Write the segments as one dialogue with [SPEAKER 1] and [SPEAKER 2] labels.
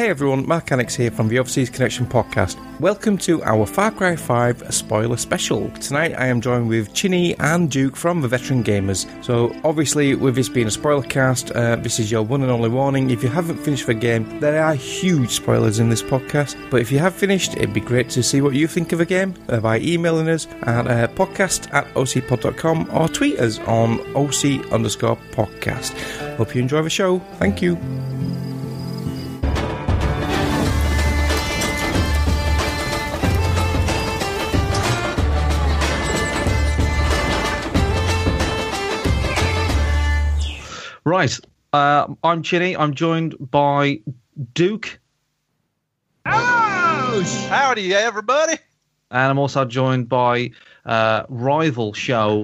[SPEAKER 1] Hey everyone, Mark Annex here from the Overseas Connection podcast. Welcome to our Far Cry 5 spoiler special. Tonight I am joined with Chinny and Duke from the Veteran Gamers. So obviously with this being a spoiler cast, this is your one and only warning. If you haven't finished the game, there are huge spoilers in this podcast. But if you have finished, it'd be great to see what you think of the game by emailing us at podcast@ocpod.com or tweet us on OC_podcast. Hope you enjoy the show. Thank you.
[SPEAKER 2] Right, I'm Chinny. I'm joined by Duke.
[SPEAKER 3] Oh, howdy, everybody.
[SPEAKER 2] And I'm also joined by rival show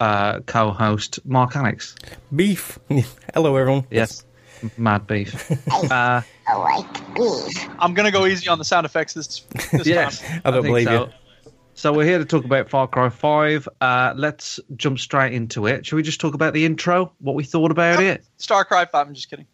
[SPEAKER 2] co-host Mark Annex.
[SPEAKER 1] Beef. Hello, everyone.
[SPEAKER 2] Yes, mad beef.
[SPEAKER 4] I like beef.
[SPEAKER 3] I'm going to go easy on the sound effects this
[SPEAKER 2] yes,
[SPEAKER 3] time.
[SPEAKER 1] I don't believe
[SPEAKER 2] so.
[SPEAKER 1] you.
[SPEAKER 2] So we're here to talk about Far Cry 5. Let's jump straight into it. Should we just talk about the intro, what we thought about it?
[SPEAKER 3] Star Cry 5, I'm just kidding.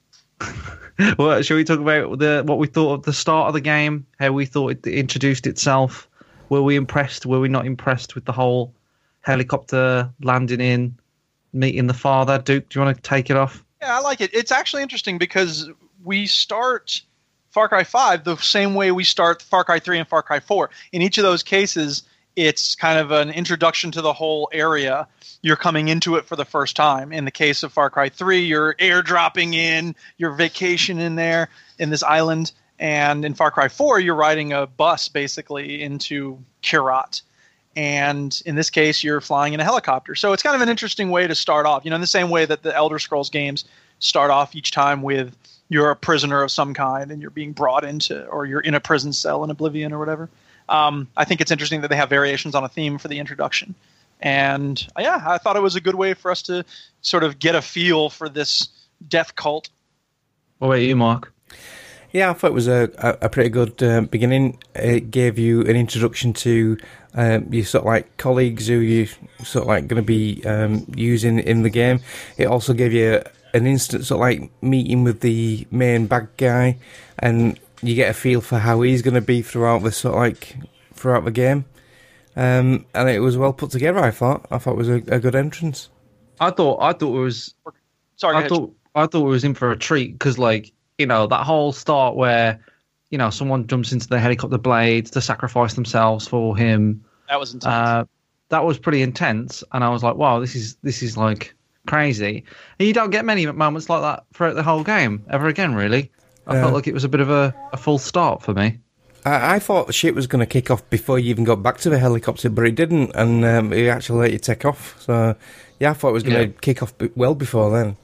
[SPEAKER 2] Well, shall we talk about what we thought of the start of the game, how we thought it introduced itself? Were we impressed? Were we not impressed with the whole helicopter landing in, meeting the father? Duke, do you want to take it off?
[SPEAKER 3] Yeah, I like it. It's actually interesting because we start Far Cry 5 the same way we start Far Cry 3 and Far Cry 4. In each of those cases, it's kind of an introduction to the whole area. You're coming into it for the first time. In the case of Far Cry 3, you're airdropping in, you're vacationing there in this island. And in Far Cry 4, you're riding a bus basically into Kyrat. And in this case, you're flying in a helicopter. So it's kind of an interesting way to start off. You know, in the same way that the Elder Scrolls games start off each time with you're a prisoner of some kind and you're being brought into, or you're in a prison cell in Oblivion or whatever. I think it's interesting that they have variations on a theme for the introduction. And yeah, I thought it was a good way for us to sort of get a feel for this death cult.
[SPEAKER 2] What about you, Mark?
[SPEAKER 1] Yeah, I thought it was a pretty good beginning. It gave you an introduction to your sort of like colleagues who you sort of like going to be using in the game. It also gave you an instant sort of like meeting with the main bad guy, and you get a feel for how he's going to be throughout the sort of like throughout the game. And it was well put together. I thought it was a good entrance.
[SPEAKER 2] I thought it was.
[SPEAKER 3] Sorry,
[SPEAKER 2] I thought it was in for a treat because, like, you know, that whole start where, you know, someone jumps into the helicopter blades to sacrifice themselves for him.
[SPEAKER 3] that was intense.
[SPEAKER 2] That was pretty intense, and I was like, wow, this is like crazy. And you don't get many moments like that throughout the whole game ever again, really. I felt like it was a bit of a full start for me.
[SPEAKER 1] I thought shit was going to kick off before you even got back to the helicopter, but it didn't, and it actually let you take off. So, yeah, I thought it was going to kick off well before then.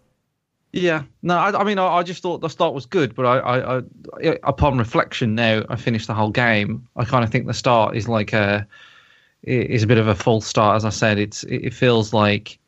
[SPEAKER 2] Yeah, no, I mean, I just thought the start was good, but I upon reflection now, I finished the whole game. I kind of think the start is like is a bit of a false start. As I said, it feels like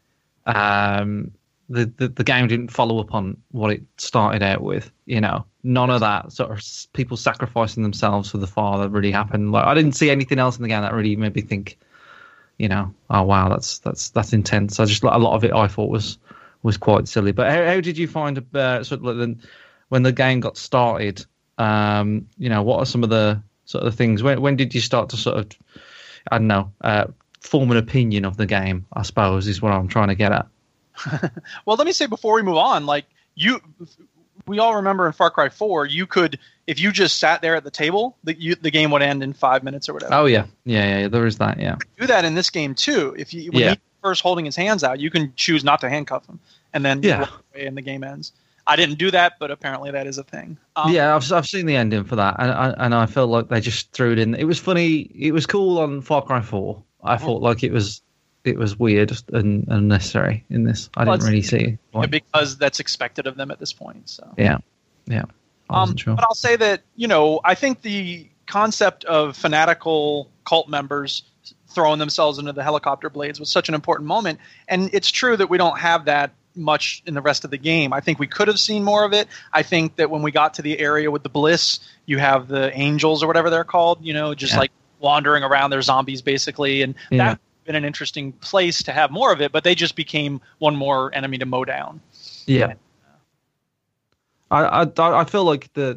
[SPEAKER 2] the game didn't follow up on what it started out with. You know, none of that sort of people sacrificing themselves for the father really happened. Like, I didn't see anything else in the game that really made me think, you know, oh wow, that's intense. I just, a lot of it I thought was quite silly. But how did you find sort of like when the game got started? You know, what are some of the sort of things? When did you start to sort of, I don't know, form an opinion of the game? I suppose is what I'm trying to get at.
[SPEAKER 3] Well, let me say before we move on, like we all remember in Far Cry 4, you could, if you just sat there at the table, the game would end in 5 minutes or whatever.
[SPEAKER 2] Oh yeah, there is that. Yeah,
[SPEAKER 3] do that in this game too. When he's first holding his hands out, you can choose not to handcuff him, and then walk away and the game ends. I didn't do that, but apparently that is a thing.
[SPEAKER 2] I've seen the ending for that, and I felt like they just threw it in. It was funny. It was cool on Far Cry 4. I thought like it was weird and unnecessary in this. I didn't really see it.
[SPEAKER 3] Because that's expected of them at this point. So
[SPEAKER 2] yeah. I wasn't sure.
[SPEAKER 3] But I'll say that, you know, I think the concept of fanatical cult members throwing themselves into the helicopter blades was such an important moment, and it's true that we don't have that much in the rest of the game. I think we could have seen more of it. I think that when we got to the area with the Bliss, you have the angels or whatever they're called, you know, just like wandering around. They're zombies basically, and that been an interesting place to have more of it, but they just became one more enemy to mow down.
[SPEAKER 2] Yeah. I feel like the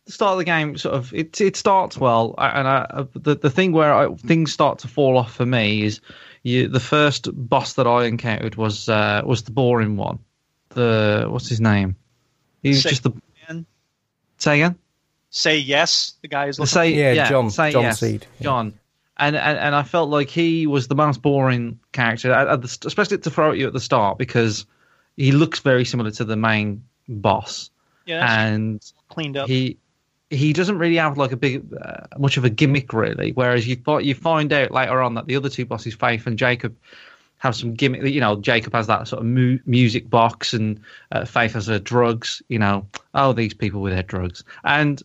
[SPEAKER 2] the start of the game sort of it starts well, and the thing where things start to fall off for me is the first boss that I encountered was the boring one. What's his name? He's just the
[SPEAKER 3] man.
[SPEAKER 2] Say again.
[SPEAKER 3] Say yes. The guy is looking.
[SPEAKER 1] John
[SPEAKER 2] yes,
[SPEAKER 1] Seed.
[SPEAKER 2] John. And I felt like he was the most boring character, especially to throw at you at the start, because he looks very similar to the main boss.
[SPEAKER 3] Yeah,
[SPEAKER 2] and
[SPEAKER 3] cleaned up.
[SPEAKER 2] He doesn't really have like a big much of a gimmick really. Whereas you find out later on that the other two bosses, Faith and Jacob, have some gimmick. You know, Jacob has that sort of music box, and Faith has her drugs. You know, these people with their drugs, and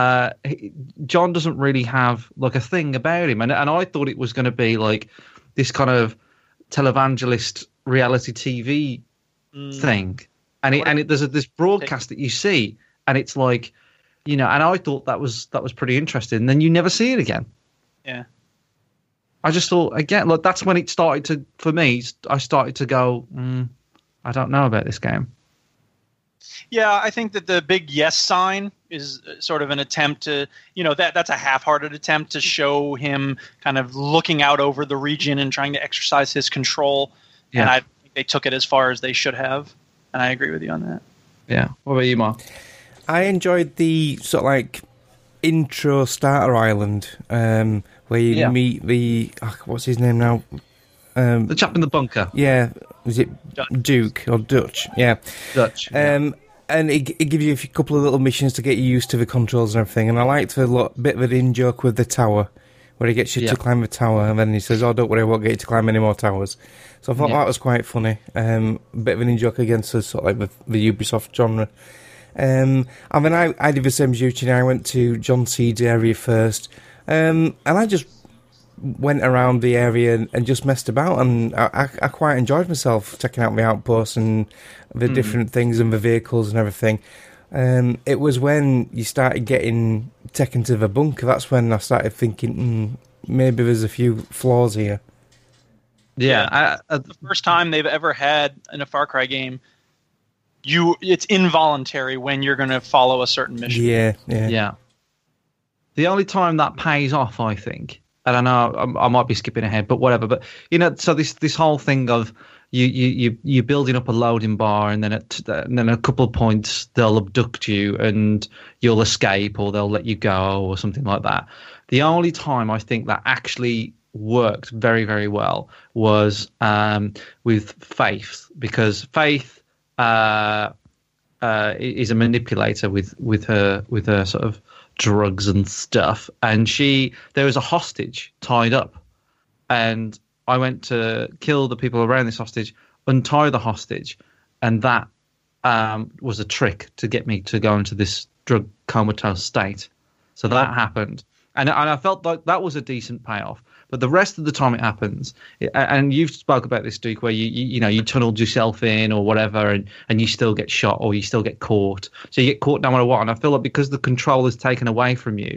[SPEAKER 2] John doesn't really have like a thing about him. And I thought it was going to be like this kind of televangelist reality TV thing, and there's this broadcast that you see, and it's like, you know, and I thought that was pretty interesting. And then you never see it again.
[SPEAKER 3] Yeah.
[SPEAKER 2] I just thought, again, look, that's when it started to, for me, I started to go, I don't know about this game.
[SPEAKER 3] Yeah, I think that the big yes sign is sort of an attempt to, you know, that's a half-hearted attempt to show him kind of looking out over the region and trying to exercise his control. Yeah. And I think they took it as far as they should have. And I agree with you on that.
[SPEAKER 2] Yeah. What about you, Mark?
[SPEAKER 1] I enjoyed the sort of like intro starter island where you meet the what's his name now?
[SPEAKER 2] The chap in the bunker.
[SPEAKER 1] Yeah, was it Duke or Dutch? Yeah,
[SPEAKER 2] Dutch.
[SPEAKER 1] And it gives you a couple of little missions to get you used to the controls and everything. And I liked the bit of an in joke with the tower, where he gets you to climb the tower, and then he says, "Oh, don't worry, I won't get you to climb any more towers." So I thought that was quite funny. A bit of an in joke against the sort of like the Ubisoft genre. And then I did the same as you, Chinny. I went to John Seed's area first, and I just went around the area and just messed about, and I quite enjoyed myself checking out my outposts and the different things and the vehicles and everything. It was when you started getting taken to the bunker, that's when I started thinking, maybe there's a few flaws here.
[SPEAKER 2] Yeah,
[SPEAKER 3] the first time they've ever had in a Far Cry game, it's involuntary when you're going to follow a certain mission.
[SPEAKER 2] Yeah. The only time that pays off, I think, and I know I might be skipping ahead, but whatever. But you know, so this whole thing of you're building up a loading bar, and then a couple of points they'll abduct you and you'll escape, or they'll let you go, or something like that. The only time I think that actually worked very, very well was with Faith, because Faith is a manipulator with her sort of drugs and stuff, and there was a hostage tied up, and I went to kill the people around this hostage, untie the hostage, and that was a trick to get me to go into this drug comatose state. So that happened, and I felt like that was a decent payoff. But the rest of the time it happens, and you've spoke about this, Duke, where you tunneled yourself in or whatever, and you still get shot or you still get caught. So you get caught no matter what. And I feel like because the control is taken away from you,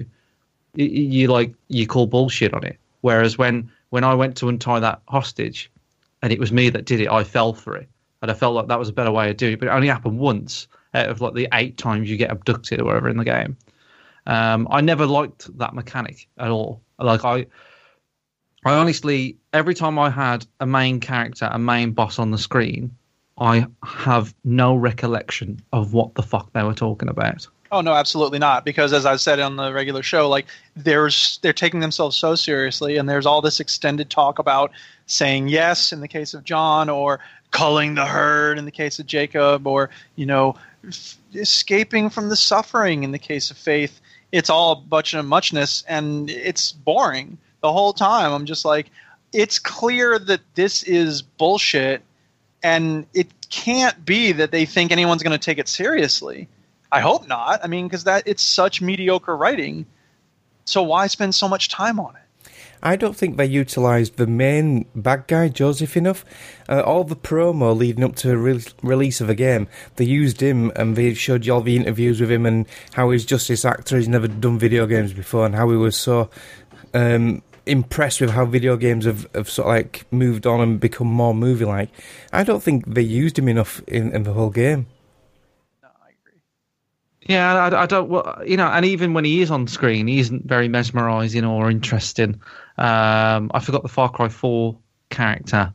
[SPEAKER 2] you call bullshit on it. Whereas when I went to untie that hostage, and it was me that did it, I fell for it, and I felt like that was a better way of doing it. But it only happened once out of like the 8 times you get abducted or whatever in the game. I never liked that mechanic at all. Like I honestly, every time I had a main character, a main boss on the screen, I have no recollection of what the fuck they were talking about.
[SPEAKER 3] Oh, no, absolutely not. Because as I said on the regular show, like they're taking themselves so seriously, and there's all this extended talk about saying yes in the case of John, or culling the herd in the case of Jacob, or, you know, escaping from the suffering in the case of Faith. It's all a bunch of muchness, and it's boring. The whole time I'm just like, it's clear that this is bullshit, and it can't be that they think anyone's going to take it seriously. I hope not. I mean, because it's such mediocre writing. So why spend so much time on it?
[SPEAKER 1] I don't think they utilised the main bad guy, Joseph, enough. All the promo leading up to the release of the game, they used him, and they showed you all the interviews with him and how he's just this actor, he's never done video games before, and how he was so impressed with how video games have sort of like moved on and become more movie-like. I don't think they used him enough in the whole game.
[SPEAKER 3] No, I agree.
[SPEAKER 2] Yeah, I don't, well, and even when he is on screen, he isn't very mesmerising or interesting. I forgot the Far Cry 4 character.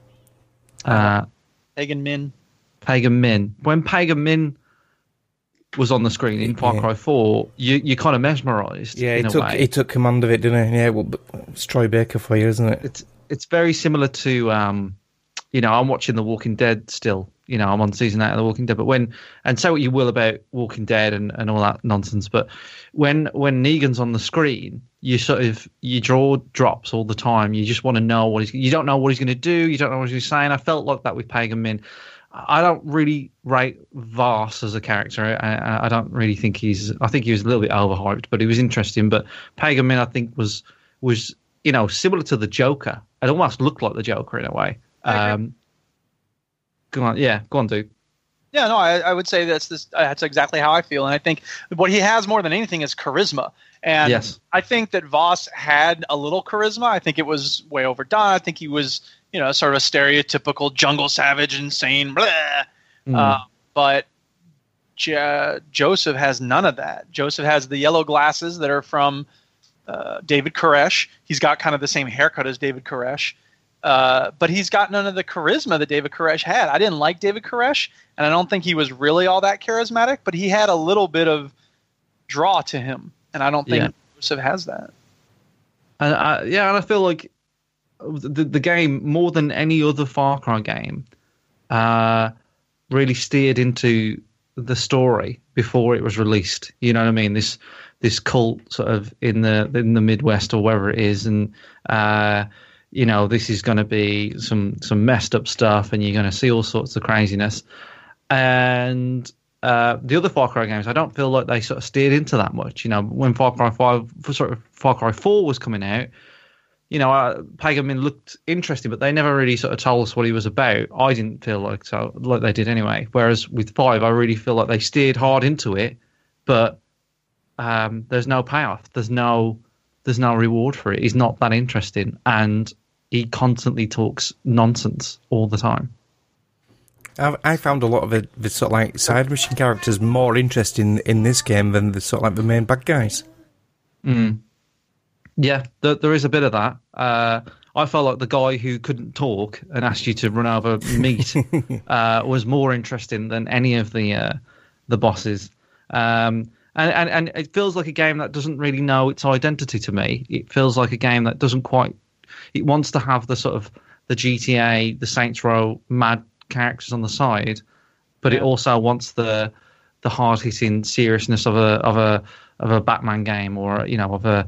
[SPEAKER 3] Pagan Min.
[SPEAKER 2] Pagan Min. When Pagan Min was on the screen in Far Cry 4, you kind of mesmerised.
[SPEAKER 1] Yeah, he took command of it, didn't he? Yeah, well, it's Troy Baker for you, isn't it?
[SPEAKER 2] It's very similar to, I'm watching The Walking Dead still. I'm on season 8 of The Walking Dead. But say what you will about Walking Dead and all that nonsense, but when Negan's on the screen, your jaw drops all the time. You just want to know you don't know what he's going to do. You don't know what he's saying. I felt like that with Pagan Min. I don't really rate Voss as a character. I don't really think I think he was a little bit overhyped, but he was interesting. But Pagan Min, I think, was similar to the Joker. It almost looked like the Joker in a way. Go on, dude.
[SPEAKER 3] Yeah, no, I would say that's exactly how I feel. And I think what he has more than anything is charisma. And yes. I think that Voss had a little charisma. I think it was way overdone. I think he was, sort of a stereotypical jungle savage, insane, blah. But Joseph has none of that. Joseph has the yellow glasses that are from David Koresh. He's got kind of the same haircut as David Koresh. But he's got none of the charisma that David Koresh had. I didn't like David Koresh, and I don't think he was really all that charismatic, but he had a little bit of draw to him, and I don't think Joseph has that.
[SPEAKER 2] And I feel like the game, more than any other Far Cry game, really steered into the story before it was released. You know what I mean? This cult sort of in the Midwest or wherever it is, and this is going to be some messed up stuff, and you're going to see all sorts of craziness. And the other Far Cry games, I don't feel like they sort of steered into that much. When Far Cry 4 was coming out, Pagan Min looked interesting, but they never really sort of told us what he was about. I didn't feel like they did anyway. Whereas with 5, I really feel like they steered hard into it, but there's no payoff. There's no reward for it. He's not that interesting, and he constantly talks nonsense all the time.
[SPEAKER 1] I found a lot of the sort of like side mission characters more interesting in this game than the sort of like the main bad guys.
[SPEAKER 2] Yeah, there is a bit of that. I felt like the guy who couldn't talk and asked you to run over meat was more interesting than any of the bosses. And it feels like a game that doesn't really know its identity to me. It feels like a game that doesn't quite. It wants to have the sort of the GTA, the Saints Row mad characters on the side, but it also wants the hard hitting seriousness of a Batman game, or of a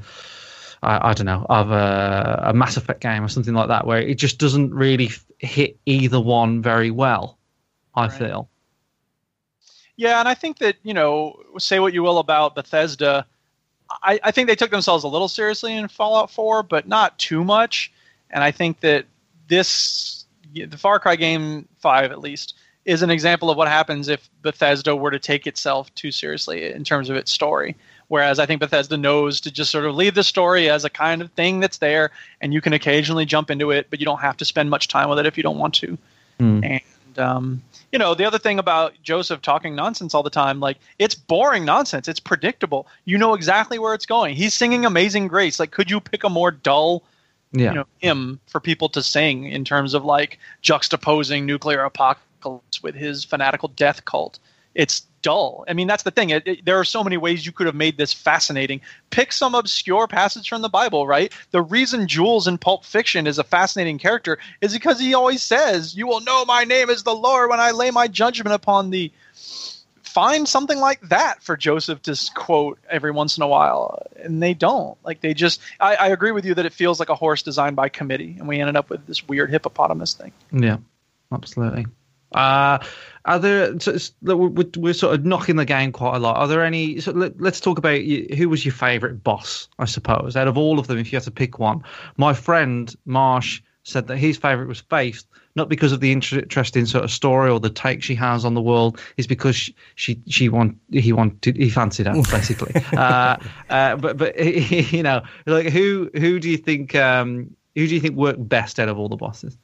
[SPEAKER 2] a Mass Effect game or something like that, where it just doesn't really hit either one very well. I feel.
[SPEAKER 3] Yeah, and I think that, say what you will about Bethesda, I think they took themselves a little seriously in Fallout 4, but not too much. And I think that the Far Cry game 5, at least, is an example of what happens if Bethesda were to take itself too seriously in terms of its story. Whereas I think Bethesda knows to just sort of leave the story as a kind of thing that's there, and you can occasionally jump into it, but you don't have to spend much time with it if you don't want to. And the other thing about Joseph talking nonsense all the time, like, it's boring nonsense. It's predictable. You know exactly where it's going. He's singing Amazing Grace. Like, could you pick a more dull hymn for people to sing in terms of, like, juxtaposing nuclear apocalypse with his fanatical death cult? It's dull. I mean, that's the thing. There are so many ways you could have made this fascinating. Pick some obscure passage from the Bible, right? The reason Jules in Pulp Fiction is a fascinating character is because he always says, "You will know my name is the Lord when I lay my judgment upon thee." Find something like that for Joseph to quote every once in a while, and they don't. Like, they just. I agree with you that it feels like a horse designed by committee, and we ended up with this weird hippopotamus thing.
[SPEAKER 2] Yeah, absolutely. Are there? We're sort of knocking the game quite a lot. Are there any? So let's talk about who was your favourite boss. I suppose out of all of them, if you had to pick one. My friend Marsh said that his favourite was Faith, not because of the interesting sort of story or the take she has on the world, is because he fancied her basically. But like who do you think worked best out of all the bosses?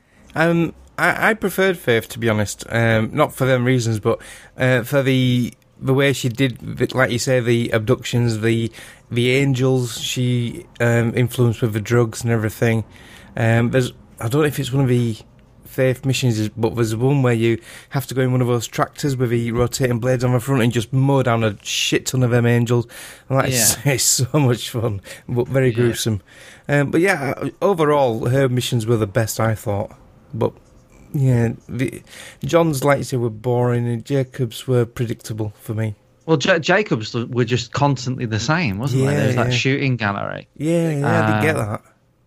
[SPEAKER 1] I preferred Faith, to be honest. Not for them reasons, but for the the way she did, like you say, the abductions, the angels she influenced with the drugs and everything. I don't know if it's one of the Faith missions, but there's one where you have to go in one of those tractors with the rotating blades on the front and just mow down a shit ton of them angels. And it's so much fun, but very gruesome. But yeah, overall, her missions were the best, I thought. But yeah, John's, like you say, were boring, and Jacob's were predictable for me.
[SPEAKER 2] Well, Jacob's were just constantly the same, wasn't they? There was that shooting gallery.
[SPEAKER 1] Yeah, I didn't get that.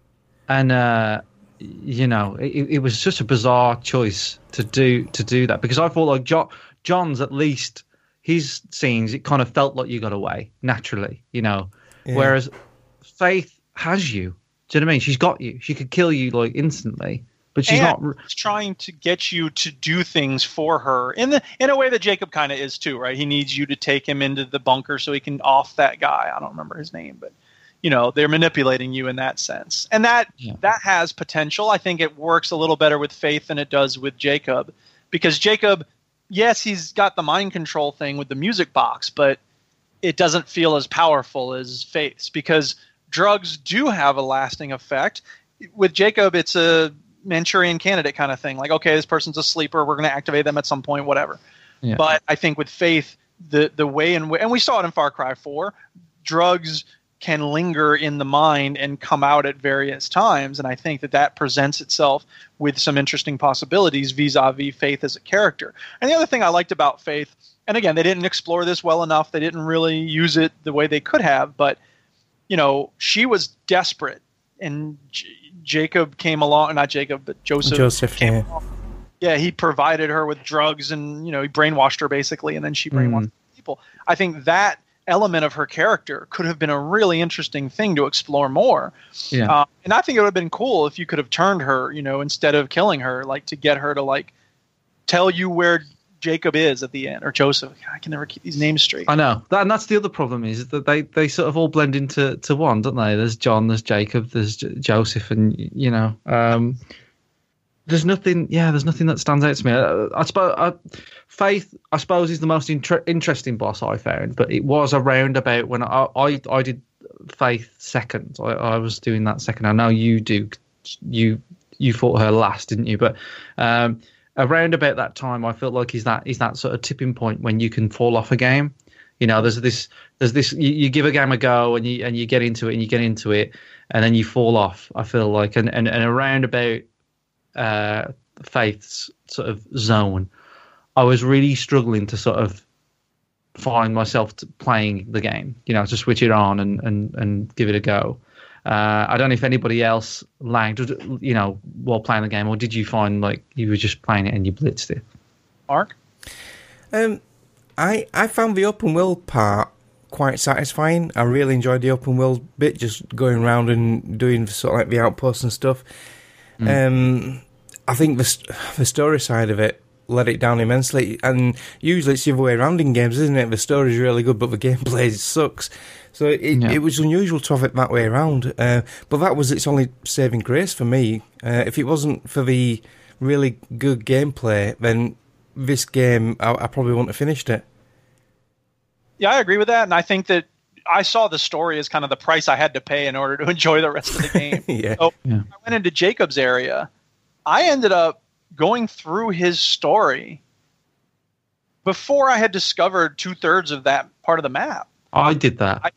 [SPEAKER 2] And it was such a bizarre choice to do that, because I thought like John's, at least his scenes, it kind of felt like you got away naturally, whereas Faith has you. Do you know what I mean? She's got you. She could kill you like instantly, but she's not
[SPEAKER 3] trying to get you to do things for her in a way that Jacob kind of is too, right? He needs you to take him into the bunker so he can off that guy. I don't remember his name, but they're manipulating you in that sense. And that has potential. I think it works a little better with Faith than it does with Jacob, because Jacob, yes, he's got the mind control thing with the music box, but it doesn't feel as powerful as Faith's, because drugs do have a lasting effect. With Jacob, it's a Manchurian Candidate kind of thing. Like, okay, this person's a sleeper. We're going to activate them at some point, whatever. Yeah. But I think with Faith, the way in which, and we saw it in Far Cry 4, drugs can linger in the mind and come out at various times. And I think that presents itself with some interesting possibilities vis-a-vis Faith as a character. And the other thing I liked about Faith, and again, they didn't explore this well enough. They didn't really use it the way they could have, but, she was desperate. And Jacob came along, not Jacob, but Joseph came along. Yeah, he provided her with drugs and, he brainwashed her basically, and then she brainwashed people. I think that element of her character could have been a really interesting thing to explore more. Yeah. And I think it would have been cool if you could have turned her, instead of killing her, like to get her to like tell you where Jacob is at the end, or Joseph. I can never keep these names straight.
[SPEAKER 2] I know. And that's the other problem, is that they sort of all blend into one, don't they? There's John, there's Jacob, there's Joseph, and there's nothing that stands out to me. I suppose Faith, I suppose, is the most interesting boss I found, but it was around about when I did Faith second. I was doing that second. I know you do. You fought her last, didn't you? But around about that time, I felt like is that sort of tipping point when you can fall off a game. There's this. You give a game a go and you get into it, and then you fall off. I feel like and around about Faith's sort of zone, I was really struggling to sort of find myself playing the game, to switch it on and give it a go. I don't know if anybody else lagged, while playing the game, or did you find like you were just playing it and you blitzed it?
[SPEAKER 3] Mark?
[SPEAKER 1] I found the open world part quite satisfying. I really enjoyed the open world bit, just going around and doing sort of like the outposts and stuff. I think the story side of it let it down immensely, and usually it's the other way around in games, isn't it? The story's really good, but the gameplay sucks. So it was unusual to have it that way around. But that was its only saving grace for me. If it wasn't for the really good gameplay, then this game, I probably wouldn't have finished it.
[SPEAKER 3] Yeah, I agree with that, and I think that I saw the story as kind of the price I had to pay in order to enjoy the rest of the game. So I went into Jacob's area. I ended up going through his story before I had discovered 2/3 of that part of the map.
[SPEAKER 2] I did that.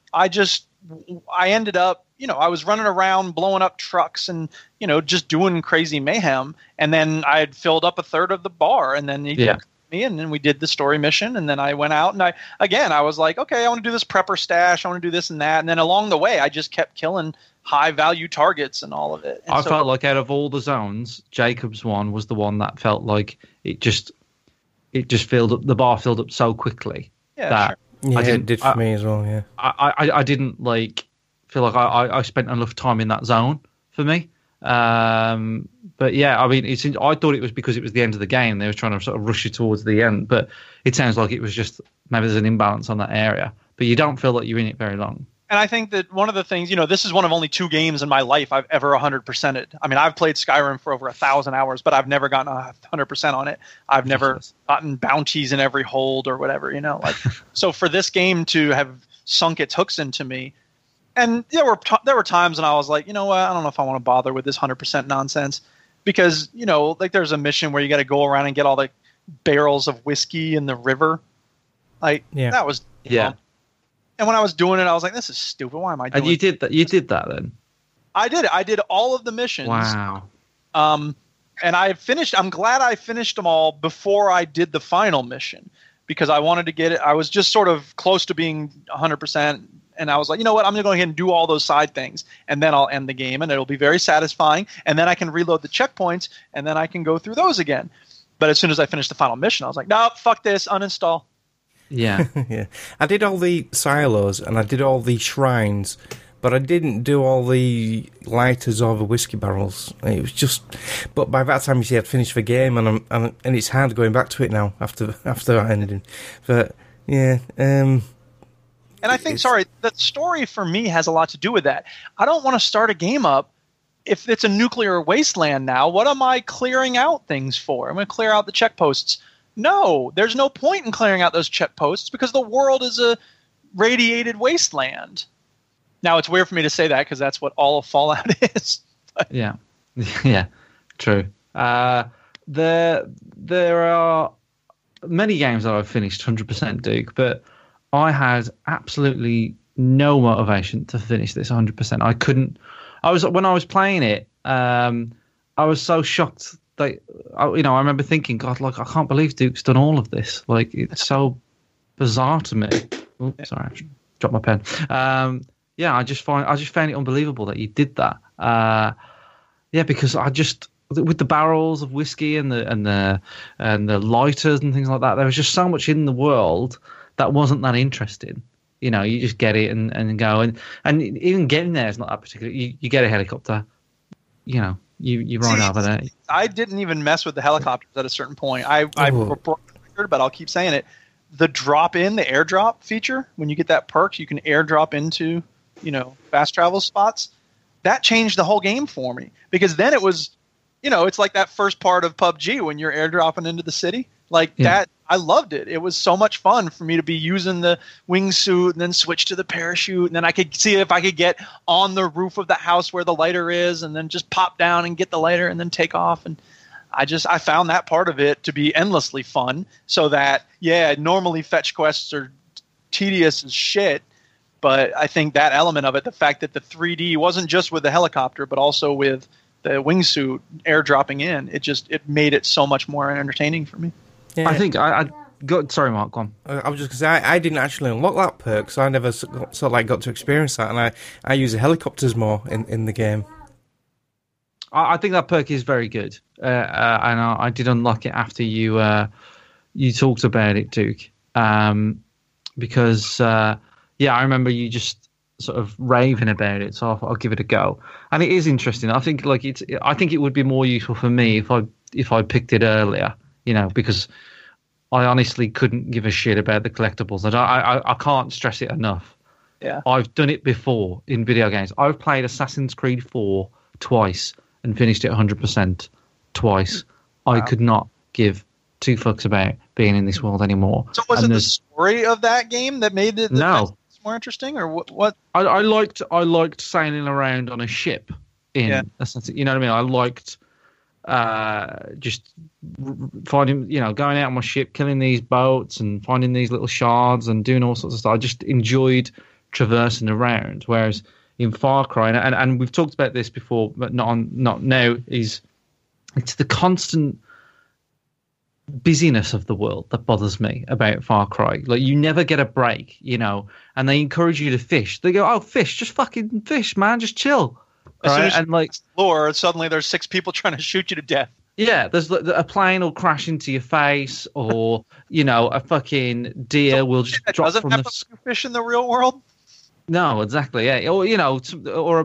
[SPEAKER 3] I ended up, I was running around blowing up trucks and, just doing crazy mayhem. And then I had filled up 1/3 of the bar, and then he took me, and then we did the story mission. And then I went out and I was like, okay, I want to do this prepper stash. I want to do this and that. And then along the way, I just kept killing high value targets and all of it. And
[SPEAKER 2] I felt like out of all the zones, Jacob's one was the one that felt like it just filled up, the bar filled up so quickly.
[SPEAKER 3] Yeah, sure.
[SPEAKER 1] Yeah, it did for me as well, yeah.
[SPEAKER 2] I didn't feel like I spent enough time in that zone for me. But yeah, I mean, I thought it was because it was the end of the game. They were trying to sort of rush you towards the end, but it sounds like it was just maybe there's an imbalance on that area. But you don't feel like you're in it very long.
[SPEAKER 3] And I think that one of the things, this is one of only 2 games in my life I've ever 100%ed. I mean, I've played Skyrim for over 1,000 hours, but I've never gotten 100% on it. I've never gotten bounties in every hold or whatever, So for this game to have sunk its hooks into me, and there were times when I was like, you know what, I don't know if I want to bother with this 100% nonsense, because there's a mission where you got to go around and get all the barrels of whiskey in the river. That was fun. And when I was doing it, I was like, this is stupid. Why am I doing it?
[SPEAKER 2] And you did that then?
[SPEAKER 3] I did it. I did all of the missions.
[SPEAKER 2] Wow.
[SPEAKER 3] And I'm glad I finished them all before I did the final mission, because I wanted to get it. I was just sort of close to being 100%. And I was like, you know what? I'm going to go ahead and do all those side things, and then I'll end the game, and it'll be very satisfying. And then I can reload the checkpoints, and then I can go through those again. But as soon as I finished the final mission, I was like, no, fuck this, uninstall.
[SPEAKER 2] Yeah.
[SPEAKER 1] Yeah. I did all the silos and I did all the shrines, but I didn't do all the lighters or the whiskey barrels. It was just, but by that time, you see, I'd finished the game, and it's hard going back to it now after that ending. But yeah, and
[SPEAKER 3] I think, the story for me has a lot to do with that. I don't want to start a game up if it's a nuclear wasteland now. What am I clearing out things for? I'm going to clear out the checkposts. No, there's no point in clearing out those checkposts because the world is a radiated wasteland. Now, it's weird for me to say that because that's what all of Fallout is.
[SPEAKER 2] Yeah, true. There are many games that I've finished 100%, Duke, but I had absolutely no motivation to finish this 100%. I couldn't. When I was playing it, I was so shocked. I remember thinking, God, I can't believe Duke's done all of this. It's so bizarre to me. Oops, sorry, I dropped my pen. I just found it unbelievable that you did that. Because with the barrels of whiskey and the lighters and things like that, there was just so much in the world that wasn't that interesting. You just get it and go, and even getting there is not that particular. You get a helicopter, you ride over there.
[SPEAKER 3] I didn't even mess with the helicopters at a certain point. I report record, but I'll keep saying it. The airdrop feature, when you get that perk, you can airdrop into, fast travel spots. That changed the whole game for me, because then it was, it's like that first part of PUBG when you're airdropping into the city. That, I loved it. It was so much fun for me to be using the wingsuit and then switch to the parachute, and then I could see if I could get on the roof of the house where the lighter is, and then just pop down and get the lighter and then take off. And I found that part of it to be endlessly fun. So that, normally fetch quests are tedious as shit, but I think that element of it, the fact that the 3D wasn't just with the helicopter, but also with the wingsuit airdropping in, it made it so much more entertaining for me.
[SPEAKER 2] Yeah. I think sorry, Mark, go on.
[SPEAKER 1] I was just going to say, I didn't actually unlock that perk, so I never got to experience that, and I use the helicopters more in the game.
[SPEAKER 2] I think that perk is very good, and I did unlock it after you talked about it, Duke, because I remember you just sort of raving about it, so I'll give it a go, and it is interesting. I think I think it would be more useful for me if I picked it earlier. Because I honestly couldn't give a shit about the collectibles. I can't stress it enough.
[SPEAKER 3] Yeah,
[SPEAKER 2] I've done it before in video games. I've played Assassin's Creed 4 twice and finished it 100% twice. Wow. I could not give two fucks about being in this world anymore.
[SPEAKER 3] So was it the story of that game that made it more interesting, or what?
[SPEAKER 2] I liked sailing around on a ship in Assassin's. You know what I mean? I liked. Just finding, going out on my ship, killing these boats and finding these little shards and doing all sorts of stuff. I just enjoyed traversing around. Whereas in Far Cry, and we've talked about this before, but not now, it's the constant busyness of the world that bothers me about Far Cry. You never get a break, and they encourage you to fish. They go, "Oh, fish, just fucking fish, man, just chill."
[SPEAKER 3] As soon as you lure, suddenly there's 6 people trying to shoot you to death.
[SPEAKER 2] Yeah, there's a plane will crash into your face, or a fucking deer will just drop from the. Doesn't happen to
[SPEAKER 3] fish in the real world.
[SPEAKER 2] No, exactly. Yeah, or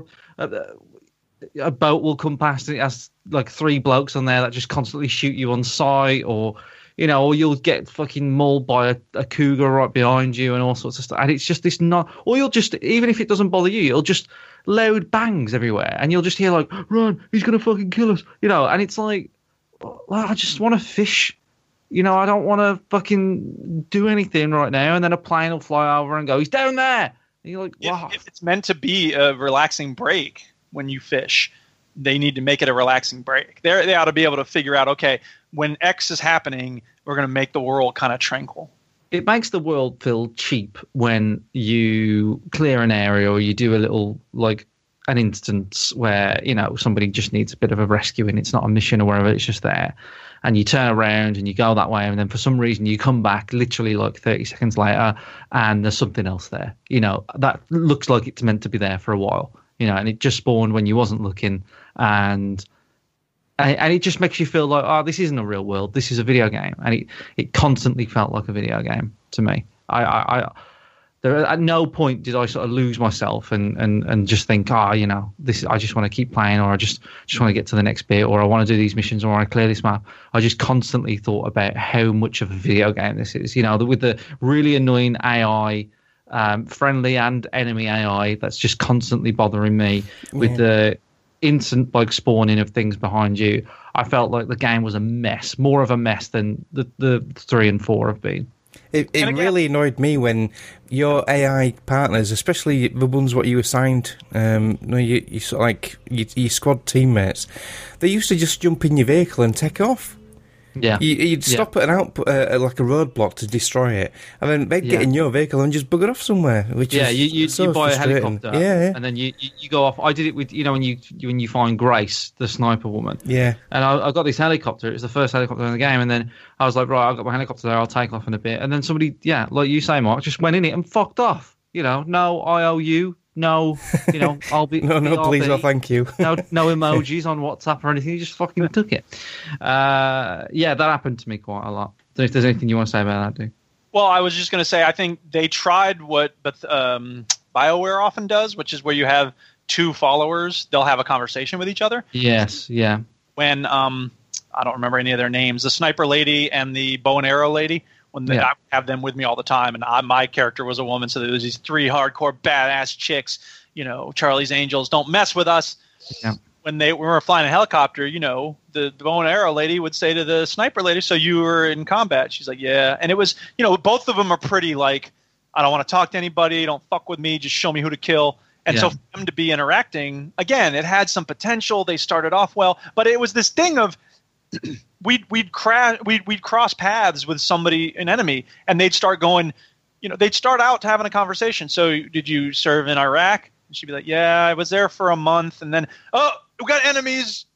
[SPEAKER 2] a boat will come past and it has 3 blokes on there that just constantly shoot you on sight, or you know, or you'll get fucking mauled by a cougar right behind you and all sorts of stuff. And it's just this not, or you'll just, even if it doesn't bother you, you'll just loud bangs everywhere, and you'll just hear like, "Run, he's gonna fucking kill us," you know. And it's like, I just want to fish, you know. I don't want to fucking do anything right now. And then a plane will fly over and go, "He's down there." And you're like, wow.
[SPEAKER 3] If it's meant to be a relaxing break when you fish, they need to make it a relaxing break. They ought to be able to figure out, okay, when X is happening, we're going to make the world kind of tranquil.
[SPEAKER 2] It makes the world feel cheap when you clear an area or you do a little, like, an instance where, you know, somebody just needs a bit of a rescue and it's not a mission or wherever, it's just there. And you turn around and you go that way, and then for some reason you come back literally like 30 seconds later and there's something else there. You know, that looks like it's meant to be there for a while, you know, and it just spawned when you wasn't looking. And it just makes you feel like, oh, this isn't a real world. This is a video game. And it constantly felt like a video game to me. There, at no point did I sort of lose myself and just think, you know, I just want to keep playing, or I just want to get to the next bit, or I want to do these missions, or I clear this map. I just constantly thought about how much of a video game this is, you know, with the really annoying AI, friendly and enemy AI that's just constantly bothering me, with the instant like spawning of things behind you. I felt like the game was a mess, more of a mess than the 3 and 4 have been.
[SPEAKER 1] It really annoyed me when your AI partners, especially the ones what you assigned, you sort of like your squad teammates, they used to just jump in your vehicle and take off.
[SPEAKER 2] Yeah,
[SPEAKER 1] you'd stop at an like a roadblock to destroy it, and then they'd get in your vehicle and just bugger off somewhere. Which
[SPEAKER 2] you
[SPEAKER 1] so
[SPEAKER 2] buy a helicopter, and then you go off. I did it with, you know, when you find Grace, the sniper woman.
[SPEAKER 1] Yeah,
[SPEAKER 2] and I got this helicopter. It was the first helicopter in the game, and then I was like, right, I've got my helicopter there. I'll take off in a bit. And then somebody, like you say, Mark, just went in it and fucked off. You know, no IOU. No, you know, I'll be
[SPEAKER 1] no, please, no, thank you.
[SPEAKER 2] no emojis on WhatsApp or anything. You just fucking took it. Yeah, that happened to me quite a lot. Don't know if there's anything you want to say about that, dude.
[SPEAKER 3] Well, I was just going to say, I think they tried what BioWare often does, which is where you have two followers. They'll have a conversation with each other.
[SPEAKER 2] Yes, yeah.
[SPEAKER 3] When I don't remember any of their names, the sniper lady and the bow and arrow lady. I have them with me all the time, and my character was a woman, so there was these 3 hardcore badass chicks, you know, Charlie's Angels, don't mess with us.
[SPEAKER 2] Yeah.
[SPEAKER 3] When we were flying a helicopter, you know, the bow and arrow lady would say to the sniper lady, "So you were in combat?" She's like, "Yeah." And it was, you know, both of them are pretty like, I don't want to talk to anybody, don't fuck with me, just show me who to kill. And so for them to be interacting, again, it had some potential. They started off well, but it was this thing of we'd cross paths with an enemy, and they'd start going, you know, they'd start out having a conversation. So, did you serve in Iraq? And she'd be like, yeah, I was there for a month. And then, oh, we got enemies.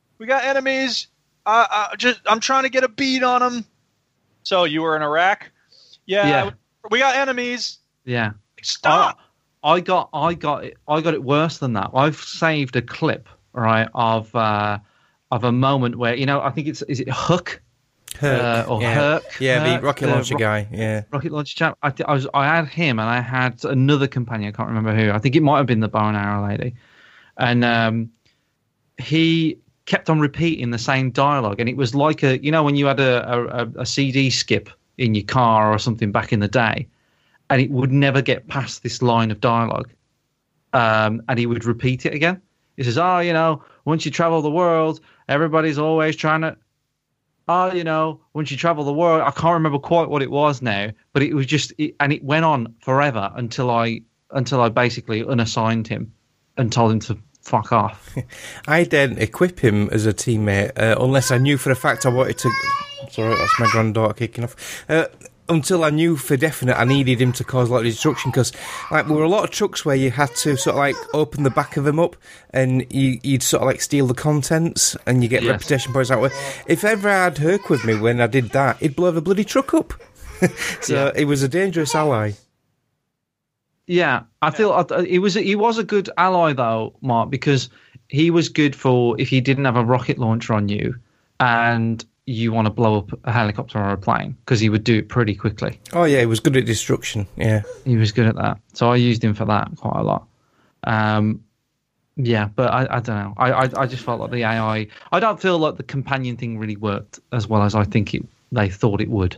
[SPEAKER 3] I'm trying to get a bead on them. So you were in Iraq? Yeah. We got enemies.
[SPEAKER 2] Yeah.
[SPEAKER 3] Stop.
[SPEAKER 2] I got it worse than that. I've saved a clip, right, of a moment where, you know, I think is it Hook? Herc?
[SPEAKER 1] Yeah, the rocket launcher guy. Yeah,
[SPEAKER 2] rocket launcher chap. I had him, and I had another companion. I can't remember who. I think it might have been the bow and arrow lady, and he kept on repeating the same dialogue, and it was like you know, when you had a CD skip in your car or something back in the day, and it would never get past this line of dialogue, and he would repeat it again. He says, "Oh, you know, once you travel the world, everybody's always trying to." Oh, you know, once you travel the world, I can't remember quite what it was now, but it was just, and it went on forever until I basically unassigned him and told him to fuck off.
[SPEAKER 1] I didn't equip him as a teammate unless I knew for a fact I wanted to. Sorry, that's my granddaughter kicking off. Until I knew for definite I needed him to cause a lot of destruction, because like there were a lot of trucks where you had to sort of like open the back of them up and you'd sort of like steal the contents and you get reputation points that way. If ever I had Herc with me when I did that, he'd blow the bloody truck up. So he was a dangerous ally.
[SPEAKER 2] Yeah, I feel he was a good ally though, Mark, because he was good for if you didn't have a rocket launcher on you and you want to blow up a helicopter or a plane, because he would do it pretty quickly.
[SPEAKER 1] Oh yeah, he was good at destruction. Yeah,
[SPEAKER 2] he was good at that. So I used him for that quite a lot. Yeah, but I don't know. I just felt like the AI. I don't feel like the companion thing really worked as well as I think it they thought it would.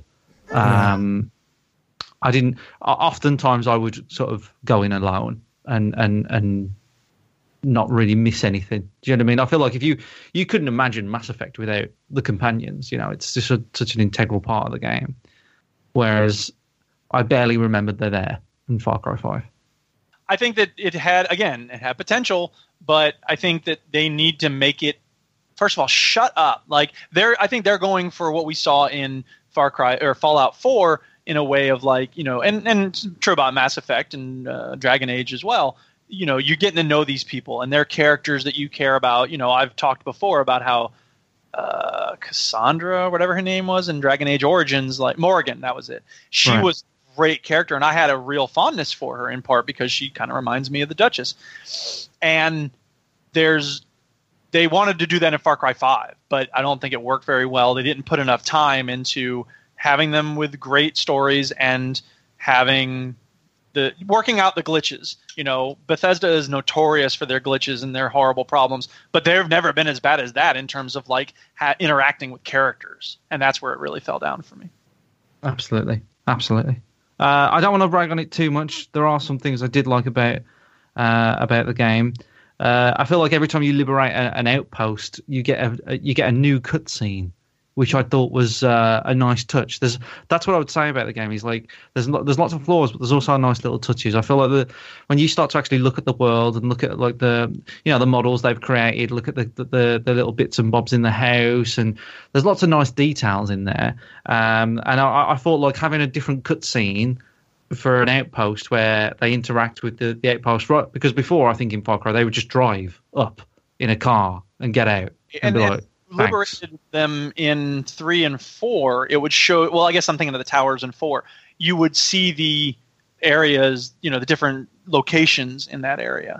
[SPEAKER 2] I didn't. Oftentimes, I would sort of go in alone and not really miss anything. Do you know what I mean? I feel like if you couldn't imagine Mass Effect without the companions. You know, it's just such an integral part of the game. Whereas I barely remembered they're there in Far Cry 5.
[SPEAKER 3] I think that it had potential, but I think that they need to make it. First of all, shut up. Like I think they're going for what we saw in Far Cry or Fallout 4 in a way of like, you know, and it's true about Mass Effect and Dragon Age as well. You know, you're getting to know these people and their characters that you care about. You know, I've talked before about how Cassandra, whatever her name was in Dragon Age Origins, like Morrigan, that was it. She was a great character, and I had a real fondness for her in part because she kind of reminds me of the Duchess. And they wanted to do that in Far Cry 5, but I don't think it worked very well. They didn't put enough time into having them with great stories and working out the glitches. You know, Bethesda is notorious for their glitches and their horrible problems, but they've never been as bad as that in terms of like interacting with characters, and that's where it really fell down for me.
[SPEAKER 2] Absolutely. I don't want to brag on it too much. There are some things I did like about the game. I feel like every time you liberate an outpost, you get a new cutscene, which I thought was a nice touch. That's what I would say about the game. Is like there's lots of flaws, but there's also nice little touches. I feel like when you start to actually look at the world and look at like the models they've created, look at the little bits and bobs in the house, and there's lots of nice details in there. And I thought like having a different cutscene for an outpost where they interact with the outpost, right? Because before, I think in Far Cry they would just drive up in a car and get out and be like,
[SPEAKER 3] liberated them in 3 and 4, it would show. Well, I guess I'm thinking of the towers in 4. You would see the areas, you know, the different locations in that area.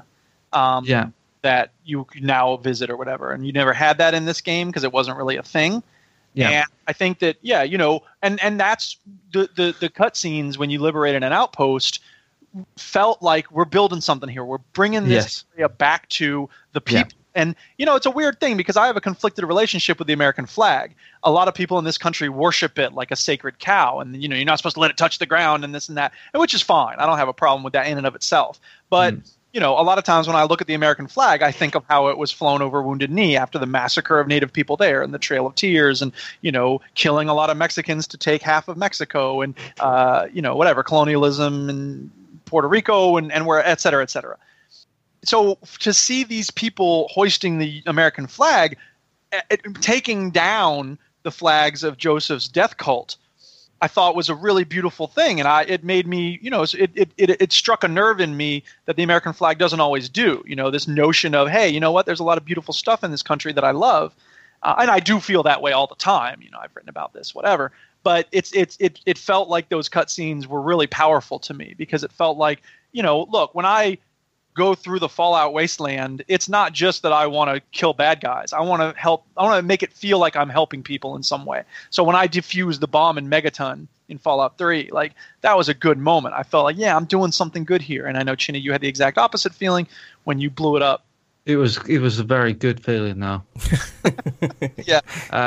[SPEAKER 3] That you could now visit or whatever, and you never had that in this game because it wasn't really a thing. Yeah, and I think that you know, and that's the cutscenes when you liberated an outpost felt like we're building something here. We're bringing this area back to the people. Yeah. And, you know, it's a weird thing because I have a conflicted relationship with the American flag. A lot of people in this country worship it like a sacred cow. And, you know, you're not supposed to let it touch the ground and this and that, which is fine. I don't have a problem with that in and of itself. But, you know, a lot of times when I look at the American flag, I think of how it was flown over Wounded Knee after the massacre of Native people there and the Trail of Tears and, you know, killing a lot of Mexicans to take half of Mexico and, you know, whatever, colonialism in Puerto Rico and where, et cetera, et cetera. So to see these people hoisting the American flag, taking down the flags of Joseph's death cult, I thought was a really beautiful thing. And it made me, you know, it struck a nerve in me that the American flag doesn't always do. You know, this notion of, hey, you know what, there's a lot of beautiful stuff in this country that I love. And I do feel that way all the time. You know, I've written about this, whatever. But it felt like those cutscenes were really powerful to me because it felt like, you know, look, when I go through the Fallout wasteland, it's not just that I want to kill bad guys. I want to help. I want to make it feel like I'm helping people in some way. So when I defused the bomb in Megaton in Fallout 3, like that was a good moment. I felt like, yeah, I'm doing something good here. And I know, Chinny, you had the exact opposite feeling when you blew it up.
[SPEAKER 2] It was a very good feeling, though.
[SPEAKER 3] Yeah.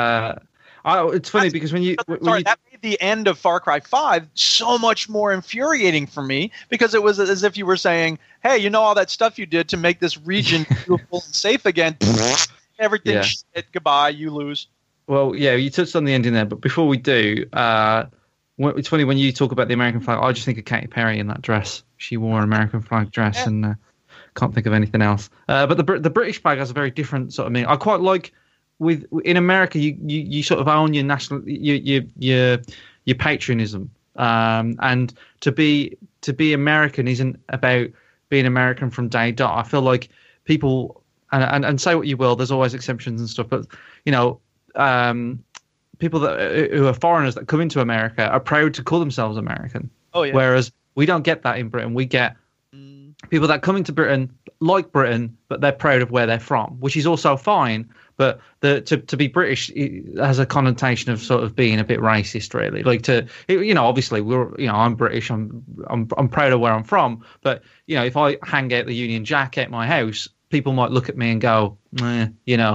[SPEAKER 2] It's funny because when you
[SPEAKER 3] that made the end of Far Cry 5 so much more infuriating for me because it was as if you were saying, hey, you know all that stuff you did to make this region beautiful and safe again. Everything shit, goodbye, you lose.
[SPEAKER 2] Well, yeah, you touched on the ending there, but before we do, it's funny when you talk about the American flag, I just think of Katy Perry in that dress. She wore an American flag dress and can't think of anything else. But the British flag has a very different sort of meaning. I quite like in America, you sort of own your national your patriotism, and to be American isn't about being American from day dot. I feel like people and say what you will, there's always exceptions and stuff, but you know, people who are foreigners that come into America are proud to call themselves American. Oh yeah. Whereas we don't get that in Britain. We get people that come into Britain like Britain, but they're proud of where they're from, which is also fine. But to be British has a connotation of sort of being a bit racist, really. Like obviously I'm British. I'm proud of where I'm from. But you know, if I hang out the Union Jack at my house, people might look at me and go, you know,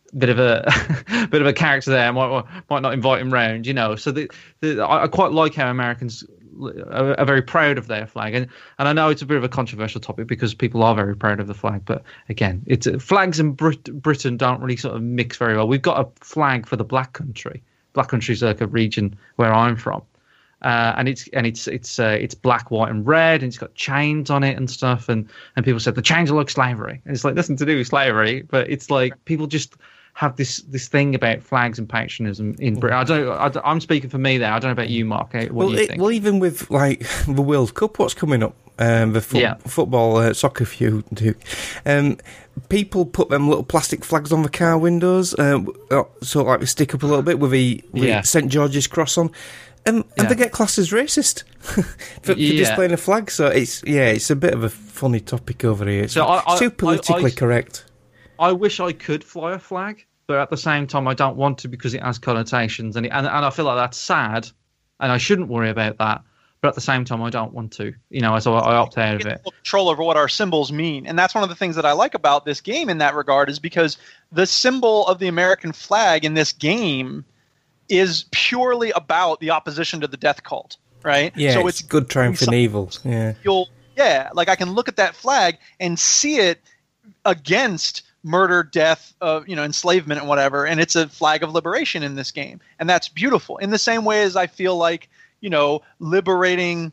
[SPEAKER 2] bit of a bit of a character there. Might not invite him round, you know. So I quite like how Americans are very proud of their flag, and I know it's a bit of a controversial topic because people are very proud of the flag. But again, it's flags in Britain don't really sort of mix very well. We've got a flag for the Black Country. Black Country is like a region where I'm from. And it's black, white, and red, and it's got chains on it and stuff. And people said the chains are like slavery, and it's like nothing to do with slavery, but it's like people just have this thing about flags and patriotism in Britain. I'm speaking for me there. I don't know about you, Mark. What do you think?
[SPEAKER 1] Well, even with like the World Cup, what's coming up? Football, soccer feud. People put them little plastic flags on the car windows, so like they stick up a little bit with the St George's cross on. And they get classed as racist for displaying a flag. So it's a bit of a funny topic over here. It's too politically correct.
[SPEAKER 2] I wish I could fly a flag, but at the same time, I don't want to because it has connotations, and I feel like that's sad, and I shouldn't worry about that. But at the same time, I don't want to, you know, so I opt out of it.
[SPEAKER 3] Control over what our symbols mean, and that's one of the things that I like about this game in that regard is because the symbol of the American flag in this game is purely about the opposition to the death cult, right?
[SPEAKER 1] Yeah, so it's good triumphing evil. Yeah,
[SPEAKER 3] like I can look at that flag and see it against murder, death, enslavement, and whatever, and it's a flag of liberation in this game, and that's beautiful. In the same way as I feel like, you know, liberating